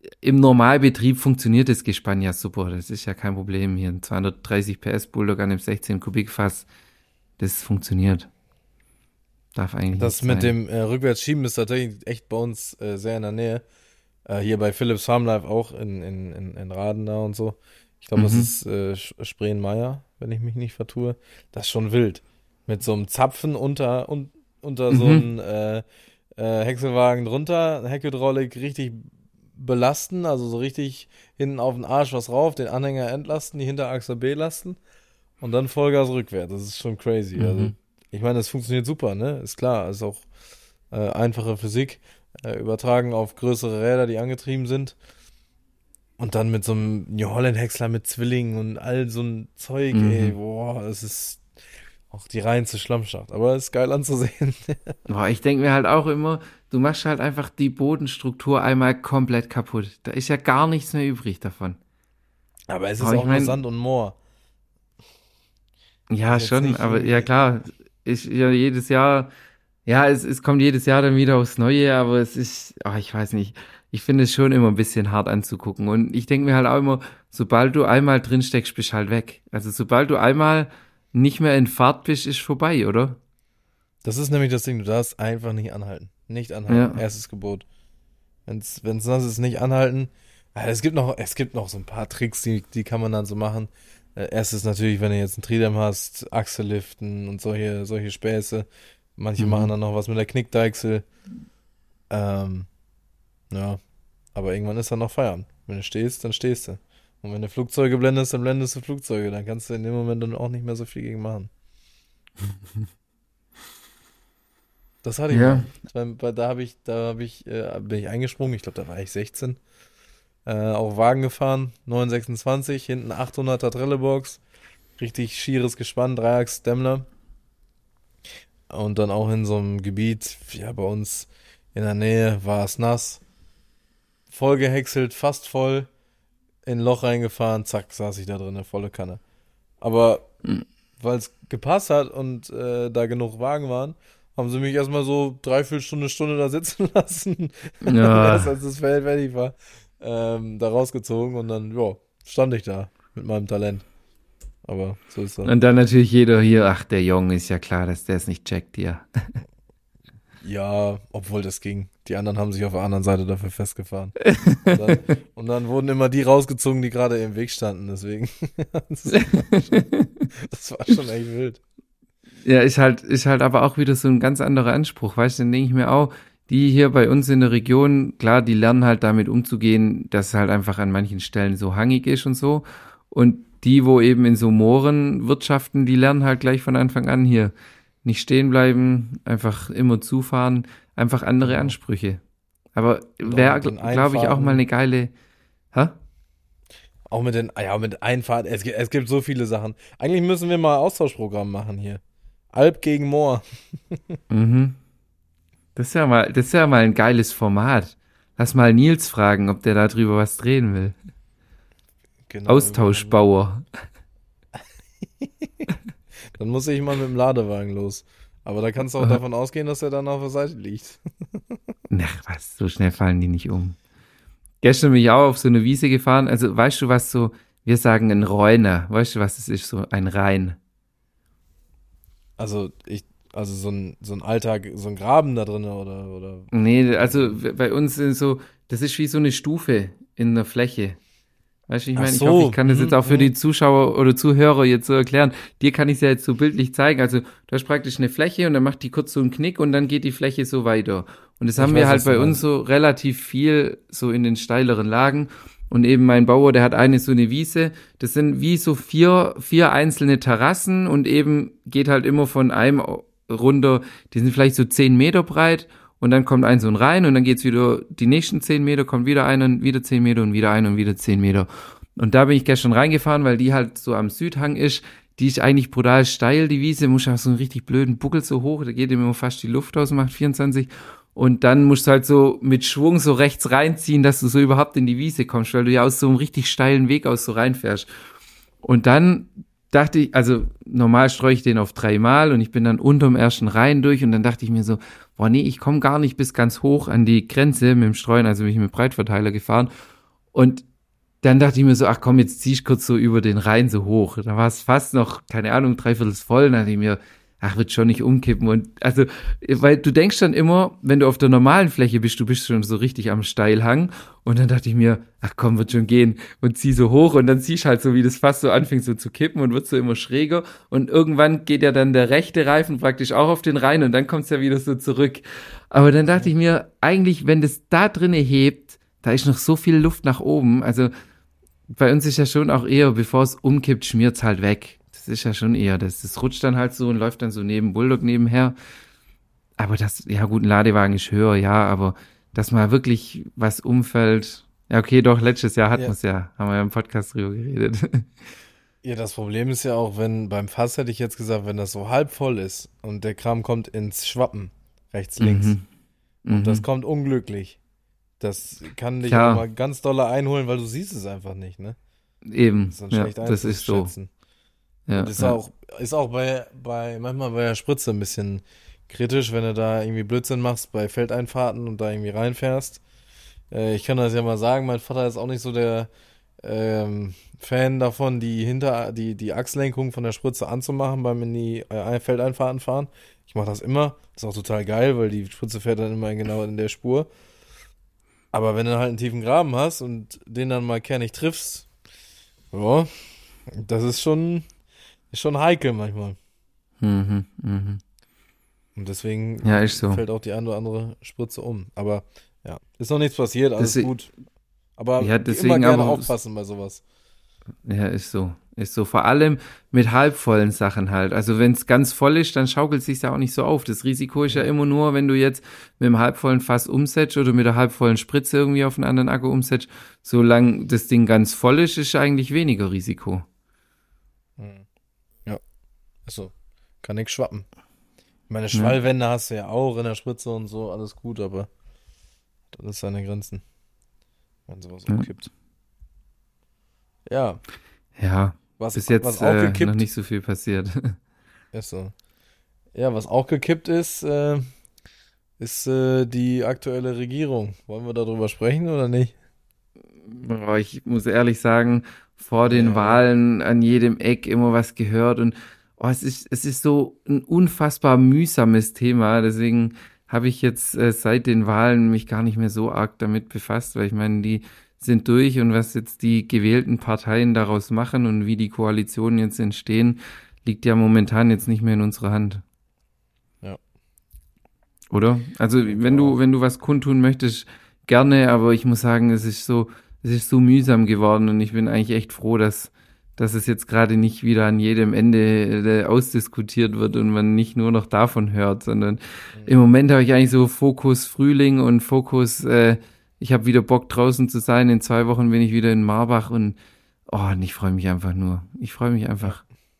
im Normalbetrieb funktioniert das Gespann ja super. Das ist ja kein Problem hier. Ein zweihundertdreißig P S Bulldog an einem sechzehn Kubik Fass, das funktioniert. Darf eigentlich Das nicht mit sein. dem äh, Rückwärtsschieben ist tatsächlich echt bei uns äh, sehr in der Nähe. Äh, hier bei Philips Farm Life auch in, in, in, in Raden da und so. Ich glaube, das Mhm. ist äh, Sch- Spreen-Meyer, wenn ich mich nicht vertue. Das ist schon wild. Mit so einem Zapfen unter, un, unter so Mhm. einem äh, äh, Häckselwagen drunter, Heckhydraulik richtig belasten, also so richtig hinten auf den Arsch was rauf, den Anhänger entlasten, die Hinterachse belasten und dann Vollgas rückwärts. Das ist schon crazy. Also, Mhm. ich meine, das funktioniert super, ne? Ist klar, ist auch äh, einfache Physik, äh, übertragen auf größere Räder, die angetrieben sind. Und dann mit so einem New Holland Häcksler mit Zwillingen und all so ein Zeug, ey, Mhm. boah, es ist auch die reinste Schlammschacht. Aber ist geil anzusehen. Boah, ich denke mir halt auch immer, du machst halt einfach die Bodenstruktur einmal komplett kaputt. Da ist ja gar nichts mehr übrig davon. Aber es ist Aber ich auch nur meine, Sand und Moor. ja Ist jetzt schon, nicht aber ja irgendwie. klar, ich ja jedes Jahr, ja, es, es kommt jedes Jahr dann wieder aufs Neue, aber es ist, ach, ich weiß nicht, ich finde es schon immer ein bisschen hart anzugucken. Und ich denke mir halt auch immer, sobald du einmal drin steckst, bist du halt weg. Also sobald du einmal nicht mehr in Fahrt bist, ist vorbei, oder? Das ist nämlich das Ding, du darfst einfach nicht anhalten. Nicht anhalten. Ja. Erstes Gebot. Wenn's, wenn's sonst ist, nicht anhalten. Ah, Es gibt noch, es gibt noch so ein paar Tricks, die, die kann man dann so machen. Äh, erstes natürlich, wenn du jetzt einen Tridem hast, Achse liften und solche, solche Späße. Manche machen Mhm. dann noch was mit der Knickdeichsel. Ähm, ja, aber irgendwann ist dann noch Feierabend. Wenn du stehst, dann stehst du. Und wenn du Flugzeuge blendest, dann blendest du Flugzeuge. Dann kannst du in dem Moment dann auch nicht mehr so viel gegen machen. Das hatte ich Ja. mal. Beim- bei- Da habe ich, da habe ich, äh, bin ich eingesprungen. Ich glaube, da war ich sechzehn. Äh, auch Wagen gefahren, neun sechsundzwanzig, hinten achthunderter Trellebox, richtig schieres Gespann, Dreiachs Dämmler und dann auch in so einem Gebiet, ja, bei uns in der Nähe war es nass, voll gehäckselt, fast voll, in ein Loch reingefahren, zack, saß ich da drin, volle Kanne. Aber Mhm. weil es gepasst hat und äh, da genug Wagen waren, haben sie mich erstmal so dreiviertel Stunde, Stunde da sitzen lassen. Erst Ja. als das Feld fertig war, ähm, da rausgezogen und dann, ja, stand ich da mit meinem Talent. Aber so ist das. Und dann natürlich jeder hier, ach, der Junge ist ja klar, dass der es nicht checkt hier. Ja, obwohl das ging. Die anderen haben sich auf der anderen Seite dafür festgefahren. Und dann, und dann wurden immer die rausgezogen, die gerade im Weg standen. Deswegen, das war schon, das war schon echt wild. Ja, ist halt, ist halt aber auch wieder so ein ganz anderer Anspruch, weißt du, dann denke ich mir auch, die hier bei uns in der Region, klar, die lernen halt damit umzugehen, dass es halt einfach an manchen Stellen so hangig ist und so. Und die, wo eben in so Mooren wirtschaften, die lernen halt gleich von Anfang an hier nicht stehen bleiben, einfach immer zufahren, einfach andere Genau. Ansprüche. Aber Und auch wäre, mit den glaube ich, auch mal Einfahrten. eine geile, hä? Auch mit den, ah ja, mit Einfahrten. Es gibt, es gibt so viele Sachen. Eigentlich müssen wir mal ein Austauschprogramm machen hier. Alp gegen Moor. Mhm. Das ist ja mal, das ist ja mal ein geiles Format. Lass mal Nils fragen, ob der da drüber was drehen will. Genau, wir machen, Austauschbauer. dann muss ich mal mit dem Ladewagen los. Aber da kannst du auch davon ausgehen, dass er dann auf der Seite liegt. Ach, was, so schnell fallen die nicht um. Gestern bin ich auch auf so eine Wiese gefahren. Also, weißt du, was so, wir sagen ein Reuner. Weißt du, was das ist? So ein Rhein. Also ich, also so ein, so ein alter, so ein Graben da drin oder, oder. Nee, also w- bei uns sind so, das ist wie so eine Stufe in der Fläche. Weißt du, ich Ach meine, ich hoffe, ich so, kann das mhm, jetzt auch für mhm. die Zuschauer oder Zuhörer jetzt so erklären. Dir kann ich es ja jetzt so bildlich zeigen. Also, du hast praktisch eine Fläche und dann macht die kurz so einen Knick und dann geht die Fläche so weiter. Und das Ich haben wir weiß, halt was du bei uns meinst. so relativ viel so in den steileren Lagen. Und eben mein Bauer, der hat eine so eine Wiese. Das sind wie so vier, vier einzelne Terrassen und eben geht halt immer von einem runter. Die sind vielleicht so zehn Meter breit. Und dann kommt ein so ein rein und dann geht's wieder, die nächsten zehn Meter kommt wieder ein und wieder zehn Meter und wieder ein und wieder zehn Meter. Und da bin ich gestern reingefahren, weil die halt so am Südhang ist. Die ist eigentlich brutal steil, die Wiese. Muss auch so einen richtig blöden Buckel so hoch. Da geht ihm immer fast die Luft aus und macht vierundzwanzig. Und dann musst du halt so mit Schwung so rechts reinziehen, dass du so überhaupt in die Wiese kommst, weil du ja aus so einem richtig steilen Weg aus so reinfährst. Und dann dachte ich, also normal streue ich den auf dreimal und ich bin dann unterm ersten Reihen durch und dann dachte ich mir so, boah nee, ich komme gar nicht bis ganz hoch an die Grenze mit dem Streuen, also bin ich mit Breitverteiler gefahren. Und dann dachte ich mir so, ach komm, jetzt zieh ich kurz so über den Rhein so hoch. Da war es fast noch, keine Ahnung, dreiviertel voll. Dann dachte ich mir, ach, wird schon nicht umkippen. Und also, weil du denkst dann immer, wenn du auf der normalen Fläche bist, du bist schon so richtig am Steilhang. Und dann dachte ich mir, ach komm, wird schon gehen. Und zieh so hoch und dann ziehst halt so, wie das fast so anfängt so zu kippen und wird so immer schräger. Und irgendwann geht ja dann der rechte Reifen praktisch auch auf den Rhein und dann kommt es ja wieder so zurück. Aber dann dachte ich mir, eigentlich, wenn das da drinnen hebt, da ist noch so viel Luft nach oben. Also bei uns ist ja schon auch eher, bevor es umkippt, schmiert's halt weg. Das ist ja schon eher, das, das rutscht dann halt so und läuft dann so neben Bulldog nebenher. Aber das, ja gut, ein Ladewagen ist höher, ja, aber dass mal wirklich was umfällt. Ja, okay, doch, letztes Jahr hatten Ja. wir es ja, haben wir ja im Podcast drüber geredet. Ja, das Problem ist ja auch, wenn beim Fass hätte ich jetzt gesagt, wenn das so halb voll ist und der Kram kommt ins Schwappen, rechts, links, Mhm. und Mhm. das kommt unglücklich. Das kann dich Ja. auch mal ganz doll einholen, weil du siehst es einfach nicht, ne? Eben, Das ist dann ja, schlecht das ist so. einzuschätzen. Ja, Und ist ja. auch, ist auch bei, bei, manchmal bei der Spritze ein bisschen kritisch, wenn du da irgendwie Blödsinn machst bei Feldeinfahrten und da irgendwie reinfährst. Äh, ich kann das ja mal sagen, mein Vater ist auch nicht so der ähm, Fan davon, die hinter die, die Achslenkung von der Spritze anzumachen beim in die äh, Feldeinfahrten fahren. Ich mache das immer. Ist auch total geil, weil die Spritze fährt dann immer genau in der Spur. Aber wenn du halt einen tiefen Graben hast und den dann mal kernig triffst, ja, das ist schon, ist schon heikel manchmal. Mhm. Mhm. Und deswegen Ja, ist so. fällt auch die eine oder andere Spritze um. Aber ja, ist noch nichts passiert, alles Deswegen- gut. Aber Ja, immer deswegen gerne aber- aufpassen bei sowas. Ja, ist so. Ist so. Vor allem mit halbvollen Sachen halt. Also wenn es ganz voll ist, dann schaukelt es sich ja auch nicht so auf. Das Risiko ist ja immer nur, wenn du jetzt mit dem halbvollen Fass umsetzt oder mit der halbvollen Spritze irgendwie auf einen anderen Akku umsetzt, solange das Ding ganz voll ist, ist eigentlich weniger Risiko. Hm. Ja, also kann nix schwappen. Meine Schwallwände hast du ja auch in der Spritze und so, alles gut, aber das ist seine Grenzen, wenn sowas Ja. umkippt. Ja, Ja, was, bis jetzt was auch äh, gekippt noch nicht so viel passiert. ist so. Ja, was auch gekippt ist, äh, ist äh, die aktuelle Regierung. Wollen wir darüber sprechen oder nicht? Aber ich muss ehrlich sagen, vor den Ja. Wahlen an jedem Eck immer was gehört und oh, es ist, es ist so ein unfassbar mühsames Thema. Deswegen habe ich jetzt äh, seit den Wahlen mich gar nicht mehr so arg damit befasst, weil ich meine, die sind durch und was jetzt die gewählten Parteien daraus machen und wie die Koalitionen jetzt entstehen, liegt ja momentan jetzt nicht mehr in unserer Hand. Ja. Oder? Also denke wenn du, auch. wenn du was kundtun möchtest, gerne, aber ich muss sagen, es ist so, es ist so mühsam geworden und ich bin eigentlich echt froh, dass, dass es jetzt gerade nicht wieder an jedem Ende äh, ausdiskutiert wird und man nicht nur noch davon hört, sondern im Moment habe ich eigentlich so Fokus Frühling und Fokus, äh, ich habe wieder Bock draußen zu sein. In zwei Wochen bin ich wieder in Marbach und oh, und ich freue mich einfach nur. Ich freue mich einfach.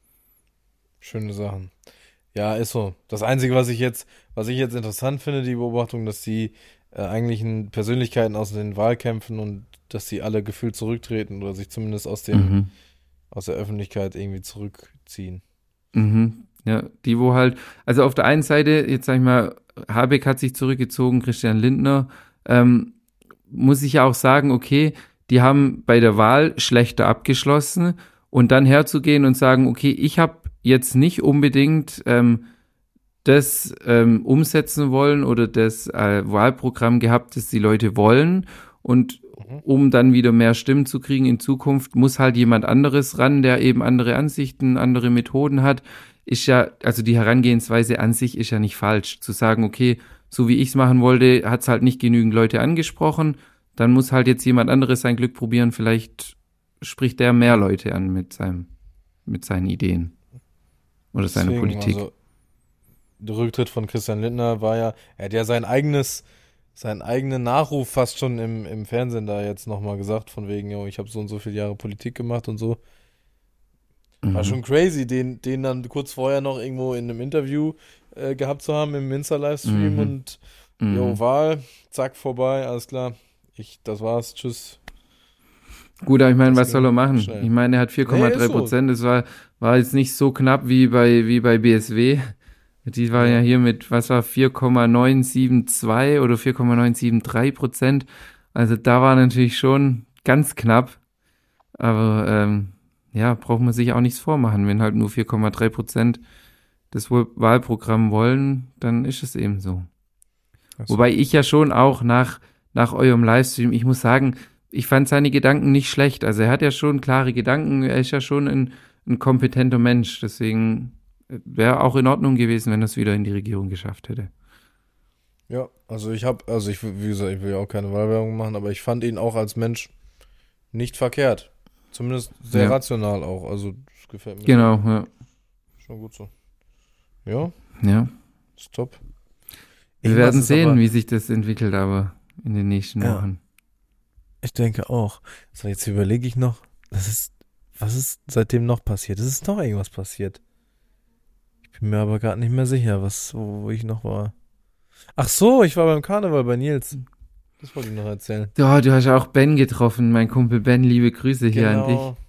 Schöne Sachen. Ja, ist so. Das Einzige, was ich jetzt, was ich jetzt interessant finde, die Beobachtung, dass die äh, eigentlichen Persönlichkeiten aus den Wahlkämpfen und dass die alle gefühlt zurücktreten oder sich zumindest aus dem, Mhm. aus der Öffentlichkeit irgendwie zurückziehen. Mhm. Ja, die, wo halt, also auf der einen Seite, jetzt sag ich mal, Habeck hat sich zurückgezogen, Christian Lindner, ähm, muss ich ja auch sagen, okay, die haben bei der Wahl schlechter abgeschlossen und dann herzugehen und sagen, okay, ich habe jetzt nicht unbedingt ähm, das ähm, umsetzen wollen oder das äh, Wahlprogramm gehabt, das die Leute wollen und Mhm. um dann wieder mehr Stimmen zu kriegen in Zukunft, muss halt jemand anderes ran, der eben andere Ansichten, andere Methoden hat, ist ja, also die Herangehensweise an sich ist ja nicht falsch. Zu sagen, okay, so wie ich es machen wollte, hat es halt nicht genügend Leute angesprochen, dann muss halt jetzt jemand anderes sein Glück probieren, vielleicht spricht der mehr Leute an mit seinem, mit seinen Ideen oder seiner Deswegen, Politik. Also, der Rücktritt von Christian Lindner war ja, er hat ja sein eigenes, seinen eigenen Nachruf fast schon im, im Fernsehen da jetzt nochmal gesagt, von wegen, jo, ich habe so und so viele Jahre Politik gemacht und so. War Mhm. schon crazy, den, den dann kurz vorher noch irgendwo in einem Interview äh, gehabt zu haben im Insta-Livestream Mhm. und Mhm. jo, Wahl, zack, vorbei, alles klar. Ich, das war's, tschüss. Gut, aber ich meine, Das was soll er ging machen? schnell. Ich meine, er hat vier Komma drei Nee, ist so. Prozent. Das war, war jetzt nicht so knapp wie bei, wie bei B S W. Die war ja Ja. hier mit, was war, vier Komma neun sieben zwei oder vier Komma neun sieben drei Prozent. Also da war natürlich schon, ganz knapp. Aber ähm, ja, braucht man sich auch nichts vormachen. Wenn halt nur vier Komma drei Prozent das Wahlprogramm wollen, dann ist es eben so. So. Wobei ich ja schon auch nach, nach eurem Livestream, ich muss sagen, ich fand seine Gedanken nicht schlecht. Also er hat ja schon klare Gedanken, er ist ja schon ein, ein kompetenter Mensch. Deswegen wäre auch in Ordnung gewesen, wenn er es wieder in die Regierung geschafft hätte. Ja, also ich habe, also ich, wie gesagt, ich will ja auch keine Wahlwerbung machen, aber ich fand ihn auch als Mensch nicht verkehrt. Zumindest sehr Ja. rational auch. Also das gefällt mir. Genau, ja. Schon gut so. Ja, ja. ist top. Wir Irgendwas werden ist sehen, aber, wie sich das entwickelt, aber in den nächsten Ja. Wochen. ich denke auch. So, jetzt überlege ich noch, das ist, was ist seitdem noch passiert? Es ist noch irgendwas passiert. Ich bin mir aber gerade nicht mehr sicher, was, wo, wo ich noch war. Ach so, ich war beim Karneval bei Nils. Das wollte ich noch erzählen. Ja, du hast auch Ben getroffen, mein Kumpel Ben, liebe Grüße hier an dich. Oh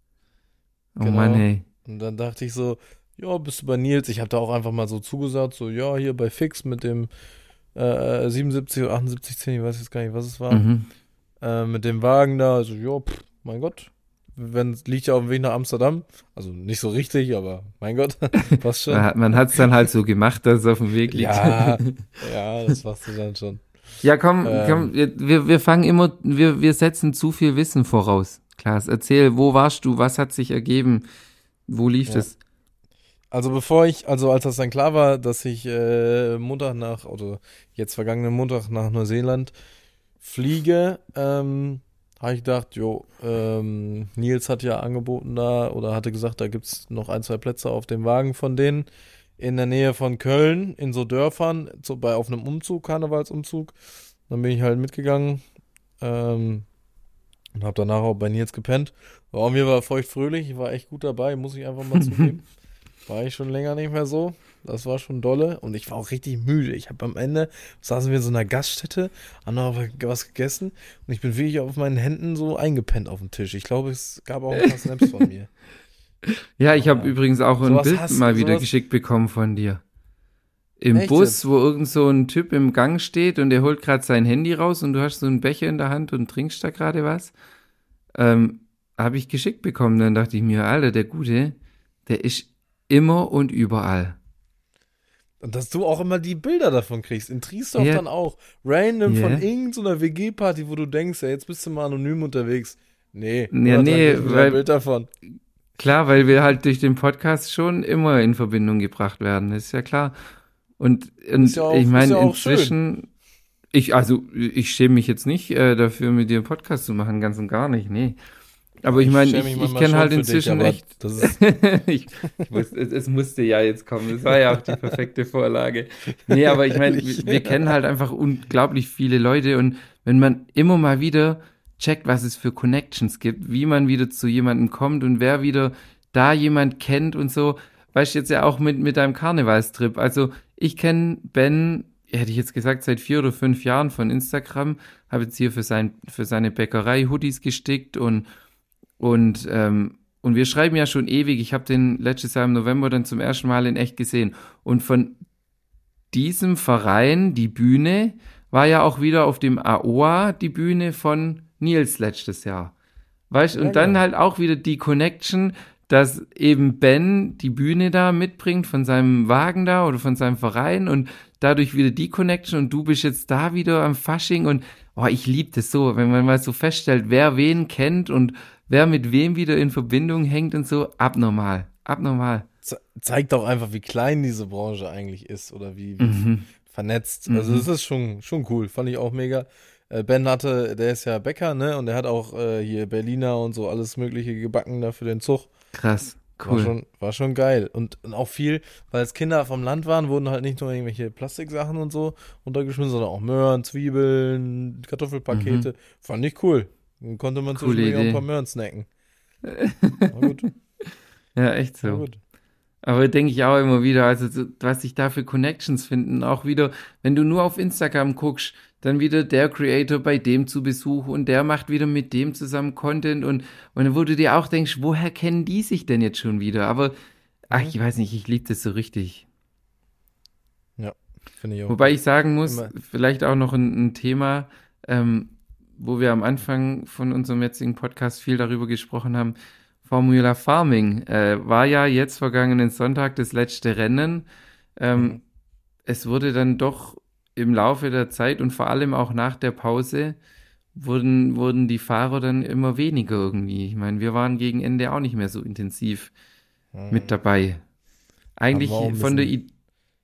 genau. Mann, hey. Und dann dachte ich so, ja, bist du bei Nils? Ich habe da auch einfach mal so zugesagt, so, ja, hier bei Fix mit dem äh, siebenundsiebzig oder achtundsiebzig zehn, ich weiß jetzt gar nicht, was es war, Mhm. äh, mit dem Wagen da, also, ja, pff, mein Gott, wenn liegt ja auf dem Weg nach Amsterdam, also nicht so richtig, aber mein Gott, passt schon. Man hat es dann halt so gemacht, dass es auf dem Weg liegt. Ja, ja, das machst du dann schon. Ja, komm, Ähm. komm, wir, wir fangen immer, wir, wir setzen zu viel Wissen voraus. Klaas, erzähl, wo warst du, was hat sich ergeben, wo lief Ja. das? Also bevor ich, also als das dann klar war, dass ich äh, Montag nach, oder jetzt vergangenen Montag nach Neuseeland fliege, ähm, habe ich gedacht, jo, ähm, Nils hat ja angeboten da, oder hatte gesagt, da gibt's noch ein, zwei Plätze auf dem Wagen von denen in der Nähe von Köln, in so Dörfern, so bei auf einem Umzug, Karnevalsumzug. Dann bin ich halt mitgegangen, ähm, und habe danach auch bei Nils gepennt. Aber mir war feuchtfröhlich, ich war echt gut dabei, muss ich einfach mal zugeben. War ich schon länger nicht mehr so. Das war schon dolle. Und ich war auch richtig müde. Ich habe am Ende, saßen wir in so einer Gaststätte, haben noch was gegessen. Und ich bin wirklich auf meinen Händen so eingepennt auf dem Tisch. Ich glaube, es gab auch ein paar Snaps von mir. Ja, ich habe Ja. übrigens auch ein Sowas Bild hast- mal wieder sowas- geschickt bekommen von dir. Im Echt Bus, jetzt? wo irgend so ein Typ im Gang steht und der holt gerade sein Handy raus und du hast so einen Becher in der Hand und trinkst da gerade was. Ähm, habe ich geschickt bekommen. Dann dachte ich mir, Alter, der Gute, der ist immer und überall. Und dass du auch immer die Bilder davon kriegst. In Triesdorf Ja. dann auch. Random Ja. von irgendeiner W G-Party, wo du denkst, ja, jetzt bist du mal anonym unterwegs. Nee, Ja, oder nee, dann wieder weil- ein Bild davon. Klar, weil wir halt durch den Podcast schon immer in Verbindung gebracht werden, das ist ja klar. Und, und Ist ja auch- ich ist meine, ja auch inzwischen, ich, also ich schäme mich jetzt nicht äh, dafür, mit dir einen Podcast zu machen, ganz und gar nicht, nee. Aber ich meine, schäme ich, mich ich manchmal kenne schon halt für dich, inzwischen aber echt. das ist- ich, ich wusste, es, es musste ja jetzt kommen, es war ja auch die perfekte Vorlage. Nee, aber ich meine, wir, wir kennen halt einfach unglaublich viele Leute und wenn man immer mal wieder checkt, was es für Connections gibt, wie man wieder zu jemandem kommt und wer wieder da jemand kennt und so, weißt du jetzt ja auch mit, mit deinem Karnevalstrip. Also ich kenne Ben, hätte ich jetzt gesagt, seit vier oder fünf Jahren von Instagram, habe jetzt hier für, sein, für seine Bäckerei Hoodies gestickt und Und, ähm, und wir schreiben ja schon ewig. Ich habe den letztes Jahr im November dann zum ersten Mal in echt gesehen. Und von diesem Verein, die Bühne, war ja auch wieder auf dem A O A die Bühne von Nils letztes Jahr. Weißt du, Ja, und dann genau. halt auch wieder die Connection, dass eben Ben die Bühne da mitbringt von seinem Wagen da oder von seinem Verein und dadurch wieder die Connection und du bist jetzt da wieder am Fasching und oh, ich liebe das so, wenn man mal so feststellt, wer wen kennt und wer mit wem wieder in Verbindung hängt und so, abnormal, abnormal. Ze zeigt auch einfach, wie klein diese Branche eigentlich ist oder wie, wie Mhm. vernetzt. Also Mhm. das ist schon, schon cool. Fand ich auch mega. Äh, Ben hatte, der ist ja Bäcker, ne? Und der hat auch äh, hier Berliner und so alles Mögliche gebacken da für den Zug. Krass, War cool. schon, war schon geil. Und, und auch viel, weil es Kinder vom Land waren, wurden halt nicht nur irgendwelche Plastiksachen und so untergeschmissen, sondern auch Möhren, Zwiebeln, Kartoffelpakete. Fand ich cool. Dann konnte man Mhm. Coole zwischendurch auch ein Idee. paar Möhren snacken. War gut. Ja, echt War so. gut. Aber denke ich auch immer wieder, also so, was sich da für Connections finden, auch wieder, wenn du nur auf Instagram guckst, dann wieder der Creator bei dem zu Besuch und der macht wieder mit dem zusammen Content und, und wo du dir auch denkst, woher kennen die sich denn jetzt schon wieder? Aber, ach, Mhm. ich weiß nicht, ich liebe das so richtig. Finde ich auch. Wobei ich sagen muss, Immer. vielleicht auch noch ein, ein Thema, ähm, wo wir am Anfang von unserem jetzigen Podcast viel darüber gesprochen haben, Formula Farming, äh, war ja jetzt vergangenen Sonntag das letzte Rennen. Ähm, mhm. Es wurde dann doch im Laufe der Zeit und vor allem auch nach der Pause wurden, wurden die Fahrer dann immer weniger irgendwie. Ich meine, wir waren gegen Ende auch nicht mehr so intensiv mhm. mit dabei. Eigentlich von der Idee...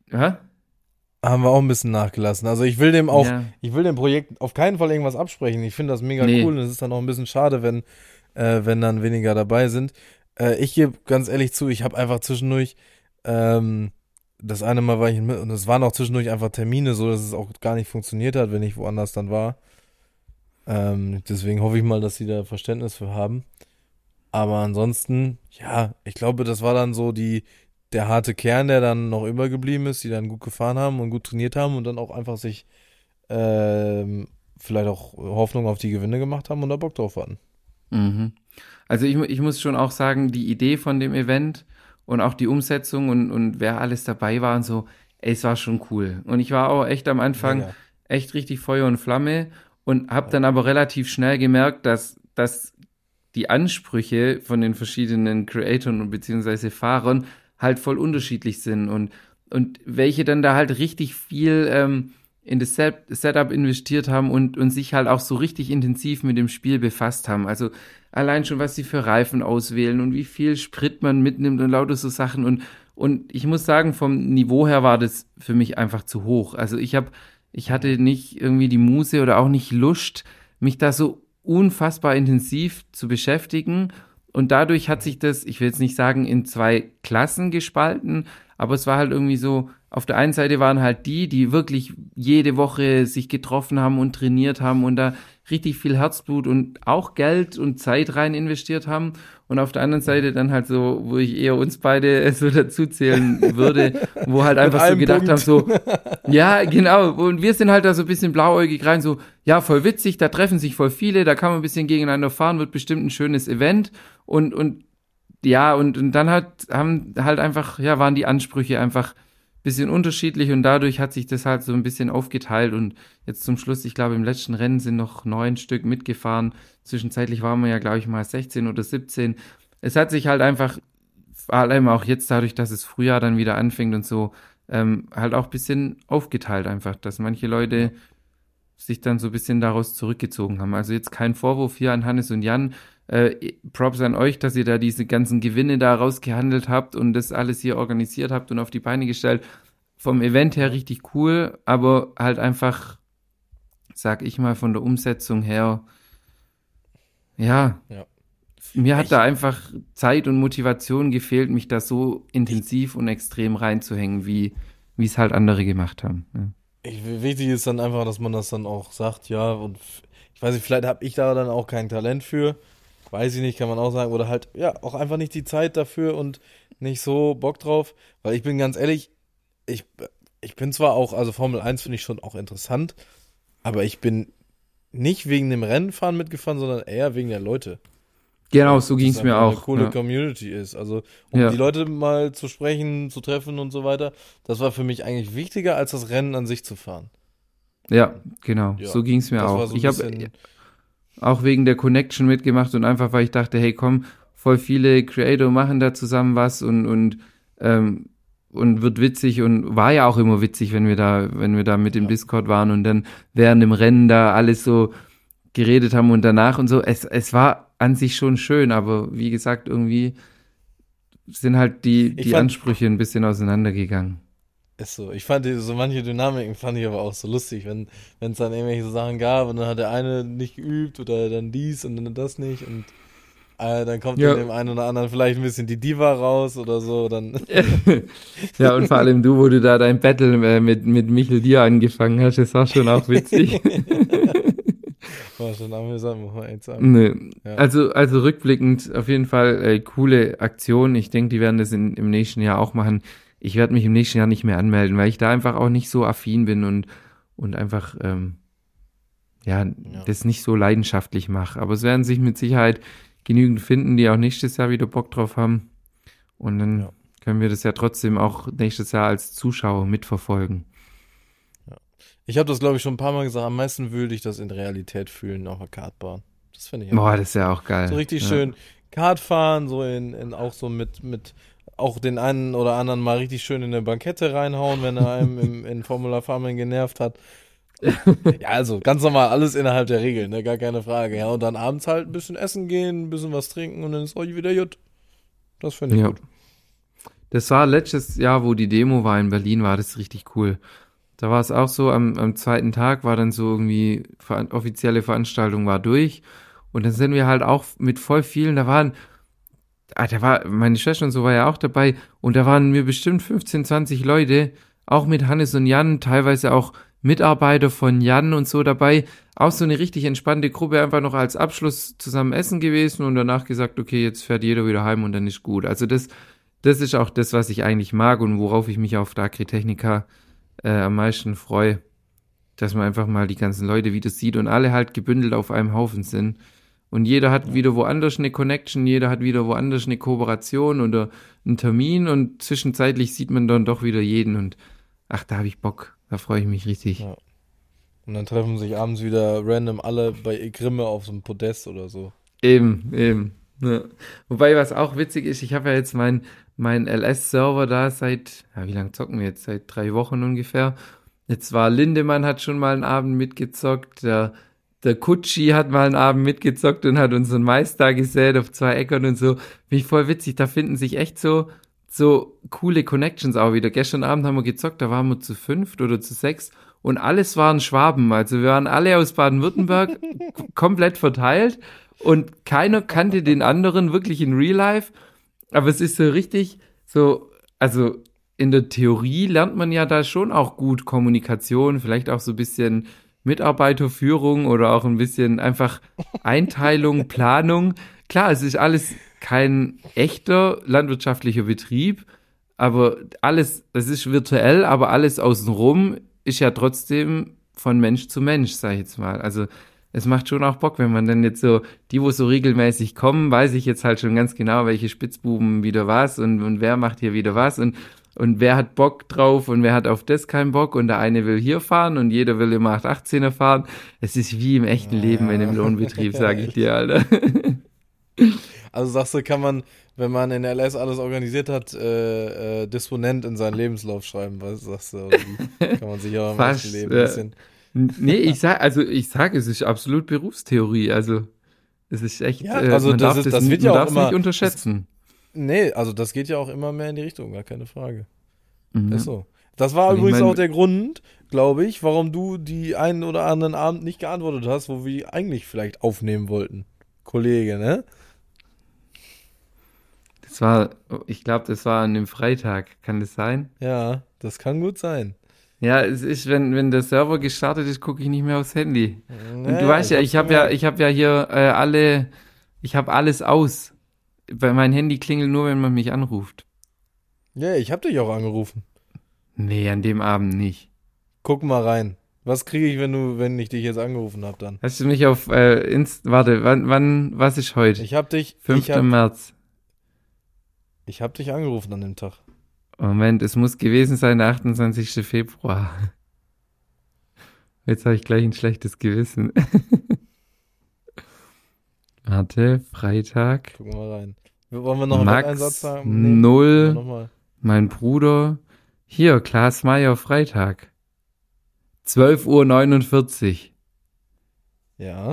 Haben wir auch ein bisschen nachgelassen. Also ich will dem auch, ja. ich will dem Projekt auf keinen Fall irgendwas absprechen. Ich finde das mega nee. cool und es ist dann auch ein bisschen schade, wenn, äh, wenn dann weniger dabei sind. Äh, ich gebe ganz ehrlich zu, ich habe einfach zwischendurch, ähm, das eine Mal war ich mit und es waren auch zwischendurch einfach Termine, so dass es auch gar nicht funktioniert hat, wenn ich woanders dann war. Ähm, deswegen hoffe ich mal, dass sie da Verständnis für haben. Aber ansonsten, ja, ich glaube, das war dann so die der harte Kern, der dann noch übergeblieben ist, die dann gut gefahren haben und gut trainiert haben und dann auch einfach sich ähm, vielleicht auch Hoffnung auf die Gewinne gemacht haben und da Bock drauf hatten. Mhm. Also ich, ich muss schon auch sagen, die Idee von dem Event und auch die Umsetzung und, und wer alles dabei war und so, ey, es war schon cool. Und ich war auch echt am Anfang ja, ja. echt richtig Feuer und Flamme und habe ja. dann aber relativ schnell gemerkt, dass, dass die Ansprüche von den verschiedenen Creatoren und beziehungsweise Fahrern halt voll unterschiedlich sind und, und welche dann da halt richtig viel ähm, in das Set- Setup investiert haben und, und sich halt auch so richtig intensiv mit dem Spiel befasst haben. Also allein schon, was sie für Reifen auswählen und wie viel Sprit man mitnimmt und lauter so Sachen und, und ich muss sagen, vom Niveau her war das für mich einfach zu hoch. Also ich habe, ich hatte nicht irgendwie die Muße oder auch nicht Lust, mich da so unfassbar intensiv zu beschäftigen. Und dadurch hat sich das, ich will jetzt nicht sagen, in zwei Klassen gespalten, aber es war halt irgendwie so, auf der einen Seite waren halt die, die wirklich jede Woche sich getroffen haben und trainiert haben und da richtig viel Herzblut und auch Geld und Zeit rein investiert haben. Und auf der anderen Seite dann halt so, wo ich eher uns beide so dazu zählen würde, wo halt einfach so gedacht Punkt. haben, so, ja, genau. Und wir sind halt da so ein bisschen blauäugig rein, so, ja, voll witzig, da treffen sich voll viele, da kann man ein bisschen gegeneinander fahren, wird bestimmt ein schönes Event. Und, und, ja, und, und dann hat, haben halt einfach, ja, waren die Ansprüche einfach bisschen unterschiedlich und dadurch hat sich das halt so ein bisschen aufgeteilt und jetzt zum Schluss, ich glaube im letzten Rennen sind noch neun Stück mitgefahren, zwischenzeitlich waren wir ja glaube ich mal sechzehn oder siebzehn. Es hat sich halt einfach, vor allem auch jetzt dadurch, dass es Frühjahr dann wieder anfängt und so, ähm, halt auch ein bisschen aufgeteilt einfach, dass manche Leute sich dann so ein bisschen daraus zurückgezogen haben. Also jetzt kein Vorwurf hier an Hannes und Jan, Äh, Props an euch, dass ihr da diese ganzen Gewinne da rausgehandelt habt und das alles hier organisiert habt und auf die Beine gestellt. Vom Event her richtig cool, aber halt einfach, sag ich mal, von der Umsetzung her, ja, ja. mir hat Echt? da einfach Zeit und Motivation gefehlt, mich da so intensiv und extrem reinzuhängen, wie wie es halt andere gemacht haben. Ja. Ich, wichtig ist dann einfach, dass man das dann auch sagt, ja, und ich weiß nicht, vielleicht habe ich da dann auch kein Talent für. Weiß ich nicht, kann man auch sagen. Oder halt, ja, auch einfach nicht die Zeit dafür und nicht so Bock drauf. Weil ich bin ganz ehrlich, ich, ich bin zwar auch, also Formel eins finde ich schon auch interessant, aber ich bin nicht wegen dem Rennenfahren mitgefahren, sondern eher wegen der Leute. Genau, so ging es mir auch. Eine coole ja. Community ist. Also, um ja. die Leute mal zu sprechen, zu treffen und so weiter, das war für mich eigentlich wichtiger, als das Rennen an sich zu fahren. Ja, genau, ja, so ging es mir auch. So ich habe auch wegen der Connection mitgemacht und einfach, weil ich dachte, hey komm, voll viele Creator machen da zusammen was und und ähm, und wird witzig und war ja auch immer witzig, wenn wir da, wenn wir da mit dem ja. Discord waren und dann während dem Rennen da alles so geredet haben und danach und so. Es es war an sich schon schön, aber wie gesagt, irgendwie sind halt die die fand, Ansprüche ein bisschen auseinandergegangen. Ist so. Ich fand die, so manche Dynamiken fand ich aber auch so lustig, wenn wenn es dann irgendwelche Sachen gab und dann hat der eine nicht geübt oder dann dies und dann das nicht und äh, dann kommt ja. in dem einen oder anderen vielleicht ein bisschen die Diva raus oder so. Dann ja, und vor allem du, wo du da dein Battle äh, mit, mit Michel Dier angefangen hast, das war schon auch witzig. War schon amüsant, muss man echt sagen. Nee. Ja. Also, also rückblickend auf jeden Fall äh, coole Aktion. Ich denke, die werden das in, im nächsten Jahr auch machen. Ich werde mich im nächsten Jahr nicht mehr anmelden, weil ich da einfach auch nicht so affin bin und, und einfach ähm, ja, ja das nicht so leidenschaftlich mache. Aber es werden sich mit Sicherheit genügend finden, die auch nächstes Jahr wieder Bock drauf haben. Und dann ja. können wir das ja trotzdem auch nächstes Jahr als Zuschauer mitverfolgen. Ja. Ich habe das, glaube ich, schon ein paar Mal gesagt. Am meisten würde ich das in Realität fühlen auf der Kartbahn. Das finde ich Boah, einfach das ist ja auch geil. so richtig ja. schön Kart fahren, so in, in auch so mit, mit auch den einen oder anderen mal richtig schön in eine Bankette reinhauen, wenn er einem im, in Formula Farming genervt hat. Ja, also ganz normal, alles innerhalb der Regeln, ne, gar keine Frage. Ja, und dann abends halt ein bisschen essen gehen, ein bisschen was trinken und dann ist euch wieder gut. Das finde ich Ja. gut. Das war letztes Jahr, wo die Demo war in Berlin, war das richtig cool. Da war es auch so, am, am zweiten Tag war dann so irgendwie, ver offizielle Veranstaltung war durch. Und dann sind wir halt auch mit voll vielen, da waren, ah, da war, meine Schwester und so war ja auch dabei. Und da waren mir bestimmt fünfzehn, zwanzig Leute, auch mit Hannes und Jan, teilweise auch Mitarbeiter von Jan und so dabei. Auch so eine richtig entspannte Gruppe, einfach noch als Abschluss zusammen essen gewesen und danach gesagt, okay, jetzt fährt jeder wieder heim und dann ist gut. Also das, das ist auch das, was ich eigentlich mag und worauf ich mich auf der Agritechnica äh, am meisten freue, dass man einfach mal die ganzen Leute wieder sieht und alle halt gebündelt auf einem Haufen sind. Und jeder hat Ja. wieder woanders eine Connection, jeder hat wieder woanders eine Kooperation oder einen Termin und zwischenzeitlich sieht man dann doch wieder jeden und ach, da habe ich Bock, da freue ich mich richtig. Ja. Und dann treffen sich abends wieder random alle bei Grimme auf so einem Podest oder so. Eben, eben. Ja. Wobei, was auch witzig ist, ich habe ja jetzt mein, mein L S-Server da seit, ja, wie lange zocken wir jetzt? Seit drei Wochen ungefähr. Jetzt war Lindemann, hat schon mal einen Abend mitgezockt, der, der Kutschi hat mal einen Abend mitgezockt und hat unseren Mais da gesät auf zwei Äckern und so. Finde ich voll witzig, da finden sich echt so, so coole Connections auch wieder. Gestern Abend haben wir gezockt, da waren wir zu fünft oder zu sechs und alles waren Schwaben. Also wir waren alle aus Baden-Württemberg komplett verteilt. Und keiner kannte den anderen wirklich in Real Life. Aber es ist so richtig so, also in der Theorie lernt man ja da schon auch gut Kommunikation, vielleicht auch so ein bisschen Mitarbeiterführung oder auch ein bisschen einfach Einteilung, Planung. Klar, es ist alles kein echter landwirtschaftlicher Betrieb, aber alles, es ist virtuell, aber alles außenrum ist ja trotzdem von Mensch zu Mensch, sag ich jetzt mal. Also es macht schon auch Bock, wenn man dann jetzt so, die, wo so regelmäßig kommen, weiß ich jetzt halt schon ganz genau, welche Spitzbuben wieder was und, und wer macht hier wieder was und, und wer hat Bock drauf und wer hat auf das keinen Bock und der eine will hier fahren und jeder will im acht achtzehner fahren. Es ist wie im echten Ja. Leben in dem Lohnbetrieb, sage ich dir, Alter. Also sagst du, kann man, wenn man in L S alles organisiert hat, äh, äh, Disponent in seinen Lebenslauf schreiben, was sagst du? Oder wie? Kann man sich auch im Fast, echten Leben ein ja. bisschen... Nee, ich sag, also ich sag, es ist absolut Berufstheorie, also es ist echt, Ja, äh, also man das darf ist- das, das wird man ja auch darf immer- nicht unterschätzen. Nee, also das geht ja auch immer mehr in die Richtung, gar keine Frage. Mhm. Ist so. Das war Und ich übrigens mein- auch der Grund, glaube ich, warum du die einen oder anderen Abend nicht geantwortet hast, wo wir eigentlich vielleicht aufnehmen wollten. Kollege, ne? Das war, ich glaube, das war an dem Freitag, kann das sein? Ja, das kann gut sein. Ja, es ist, wenn, wenn der Server gestartet ist, gucke ich nicht mehr aufs Handy. Und Naja, du weißt ja, ich hab's habe ja, gemerkt. ich habe ja hier äh, alle, ich habe alles aus. Bei mein Handy klingelt nur, wenn man mich anruft. Ja, ich hab dich auch angerufen. Nee, an dem Abend nicht. Guck mal rein. Was kriege ich, wenn du, wenn ich dich jetzt angerufen hab dann? Hast du mich auf äh, Inst, warte, wann, wann, was ist heute? Ich hab dich, ich fünfter hab, März. ich hab dich angerufen an dem Tag. Moment, es muss gewesen sein, der achtundzwanzigster Februar. Jetzt habe ich gleich ein schlechtes Gewissen. Warte, Freitag. Gucken wir mal rein. Wollen wir noch einen Max, Wetteinsatz haben? null. Nochmal. Mein Bruder. Hier, Klaas Meyer, Freitag. zwölf Uhr neunundvierzig. Ja.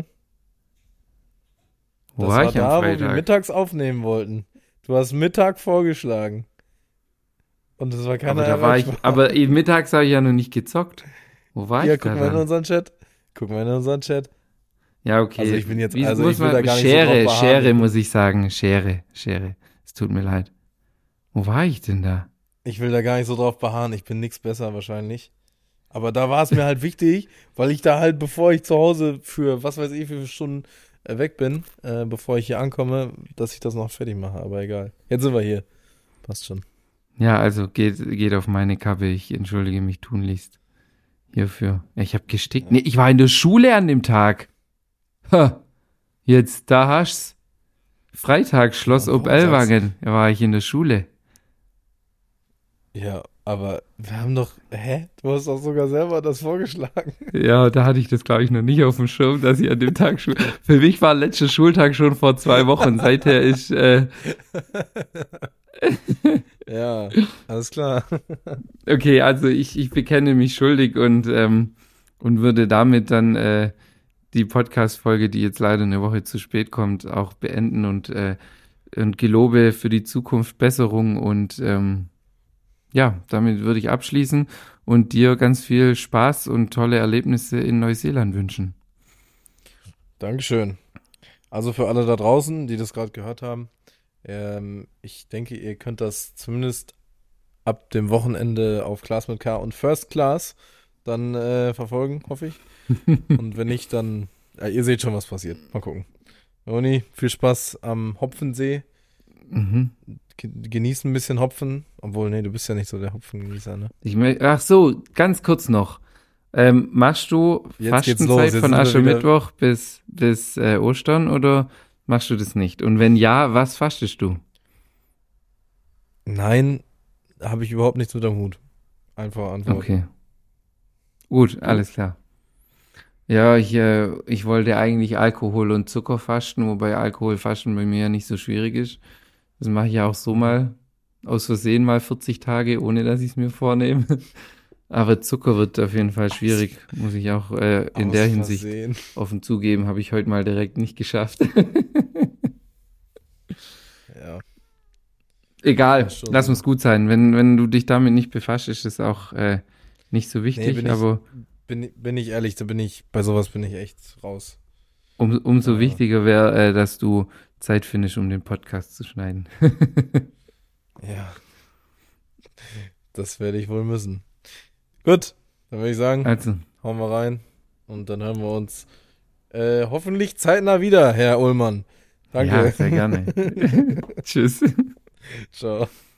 Wo Das war war ich am da, wo wir Freitag? mittags aufnehmen wollten. Du hast Mittag vorgeschlagen. Und es war keiner Aber da war ich, erreichbar. aber eben mittags habe ich ja noch nicht gezockt. Wo war Ja, ich da guck mal in dann? unseren Chat. Guck mal in unseren Chat. Ja, okay. Also ich bin jetzt- Wie also muss ich will man, da gar nicht so Schere, drauf beharren. Schere muss ich sagen. Schere, Schere. Es tut mir leid. Wo war ich denn da? Ich will da gar nicht so drauf beharren. Ich bin nix besser wahrscheinlich. Aber da war es mir halt wichtig, weil ich da halt, bevor ich zu Hause für was weiß ich, wie viele Stunden äh, weg bin, äh, bevor ich hier ankomme, dass ich das noch fertig mache. Aber egal. Jetzt sind wir hier. Passt schon. Ja, also geht, geht auf meine Kappe. Ich entschuldige mich tunlichst hierfür. Ich habe gestickt. Nee, ich war in der Schule an dem Tag. Ha. Jetzt, da hast Freitag, Schloss Ja, ob warum sagst Ellwangen. Da war ich in der Schule. Ja, Aber wir haben doch, hä? Du hast doch sogar selber das vorgeschlagen. Ja, da hatte ich das, glaube ich, noch nicht auf dem Schirm, dass ich an dem Tag Schul. Für mich war letzter Schultag schon vor zwei Wochen. Seither ist. Äh Ja, alles klar. okay, also ich, ich bekenne mich schuldig und, ähm, und würde damit dann äh, die Podcast-Folge, die jetzt leider eine Woche zu spät kommt, auch beenden und, äh, und gelobe für die Zukunft Besserung und ähm, ja, damit würde ich abschließen und dir ganz viel Spaß und tolle Erlebnisse in Neuseeland wünschen. Dankeschön. Also für alle da draußen, die das gerade gehört haben, ähm, ich denke, ihr könnt das zumindest ab dem Wochenende auf Class mit K und First Class dann äh, verfolgen, hoffe ich. Und wenn nicht, dann, ja, ihr seht schon, was passiert. Mal gucken. Joni, viel Spaß am Hopfensee. Mhm. Genieß ein bisschen Hopfen. Obwohl, nee, du bist ja nicht so der Hopfengenießer, ne? Ich mö- Ach so, ganz kurz noch. Ähm, machst du Jetzt geht's los. Fastenzeit Jetzt von sind wir Aschermittwoch bis, bis äh, Ostern oder machst du das nicht? Und wenn ja, was fastest du? Nein, habe ich überhaupt nichts mit am Hut. Einfach Antwort. Okay. Gut, alles klar. Ja, ich, äh, ich wollte eigentlich Alkohol und Zucker fasten, wobei Alkoholfasten bei mir ja nicht so schwierig ist. Das mache ich ja auch so mal, aus Versehen mal vierzig Tage, ohne dass ich es mir vornehme. Aber Zucker wird auf jeden Fall schwierig, muss ich auch äh, in Aus der Hinsicht Versehen. offen zugeben, habe ich heute mal direkt nicht geschafft. Ja. Egal, Ja, schon lass so. uns gut sein. Wenn, wenn du dich damit nicht befasst, ist es auch äh, nicht so Nee, wichtig, bin ich, aber bin, bin ich ehrlich, da bin ich, bei sowas bin ich echt raus. um, umso Ja. wichtiger wäre, äh, dass du Zeit findest, um den Podcast zu schneiden. Ja. Das werde ich wohl müssen. Gut, dann würde ich sagen, Also, hauen wir rein und dann hören wir uns äh, hoffentlich zeitnah wieder, Herr Ullmann. Danke. ja, sehr gerne. Tschüss. Ciao.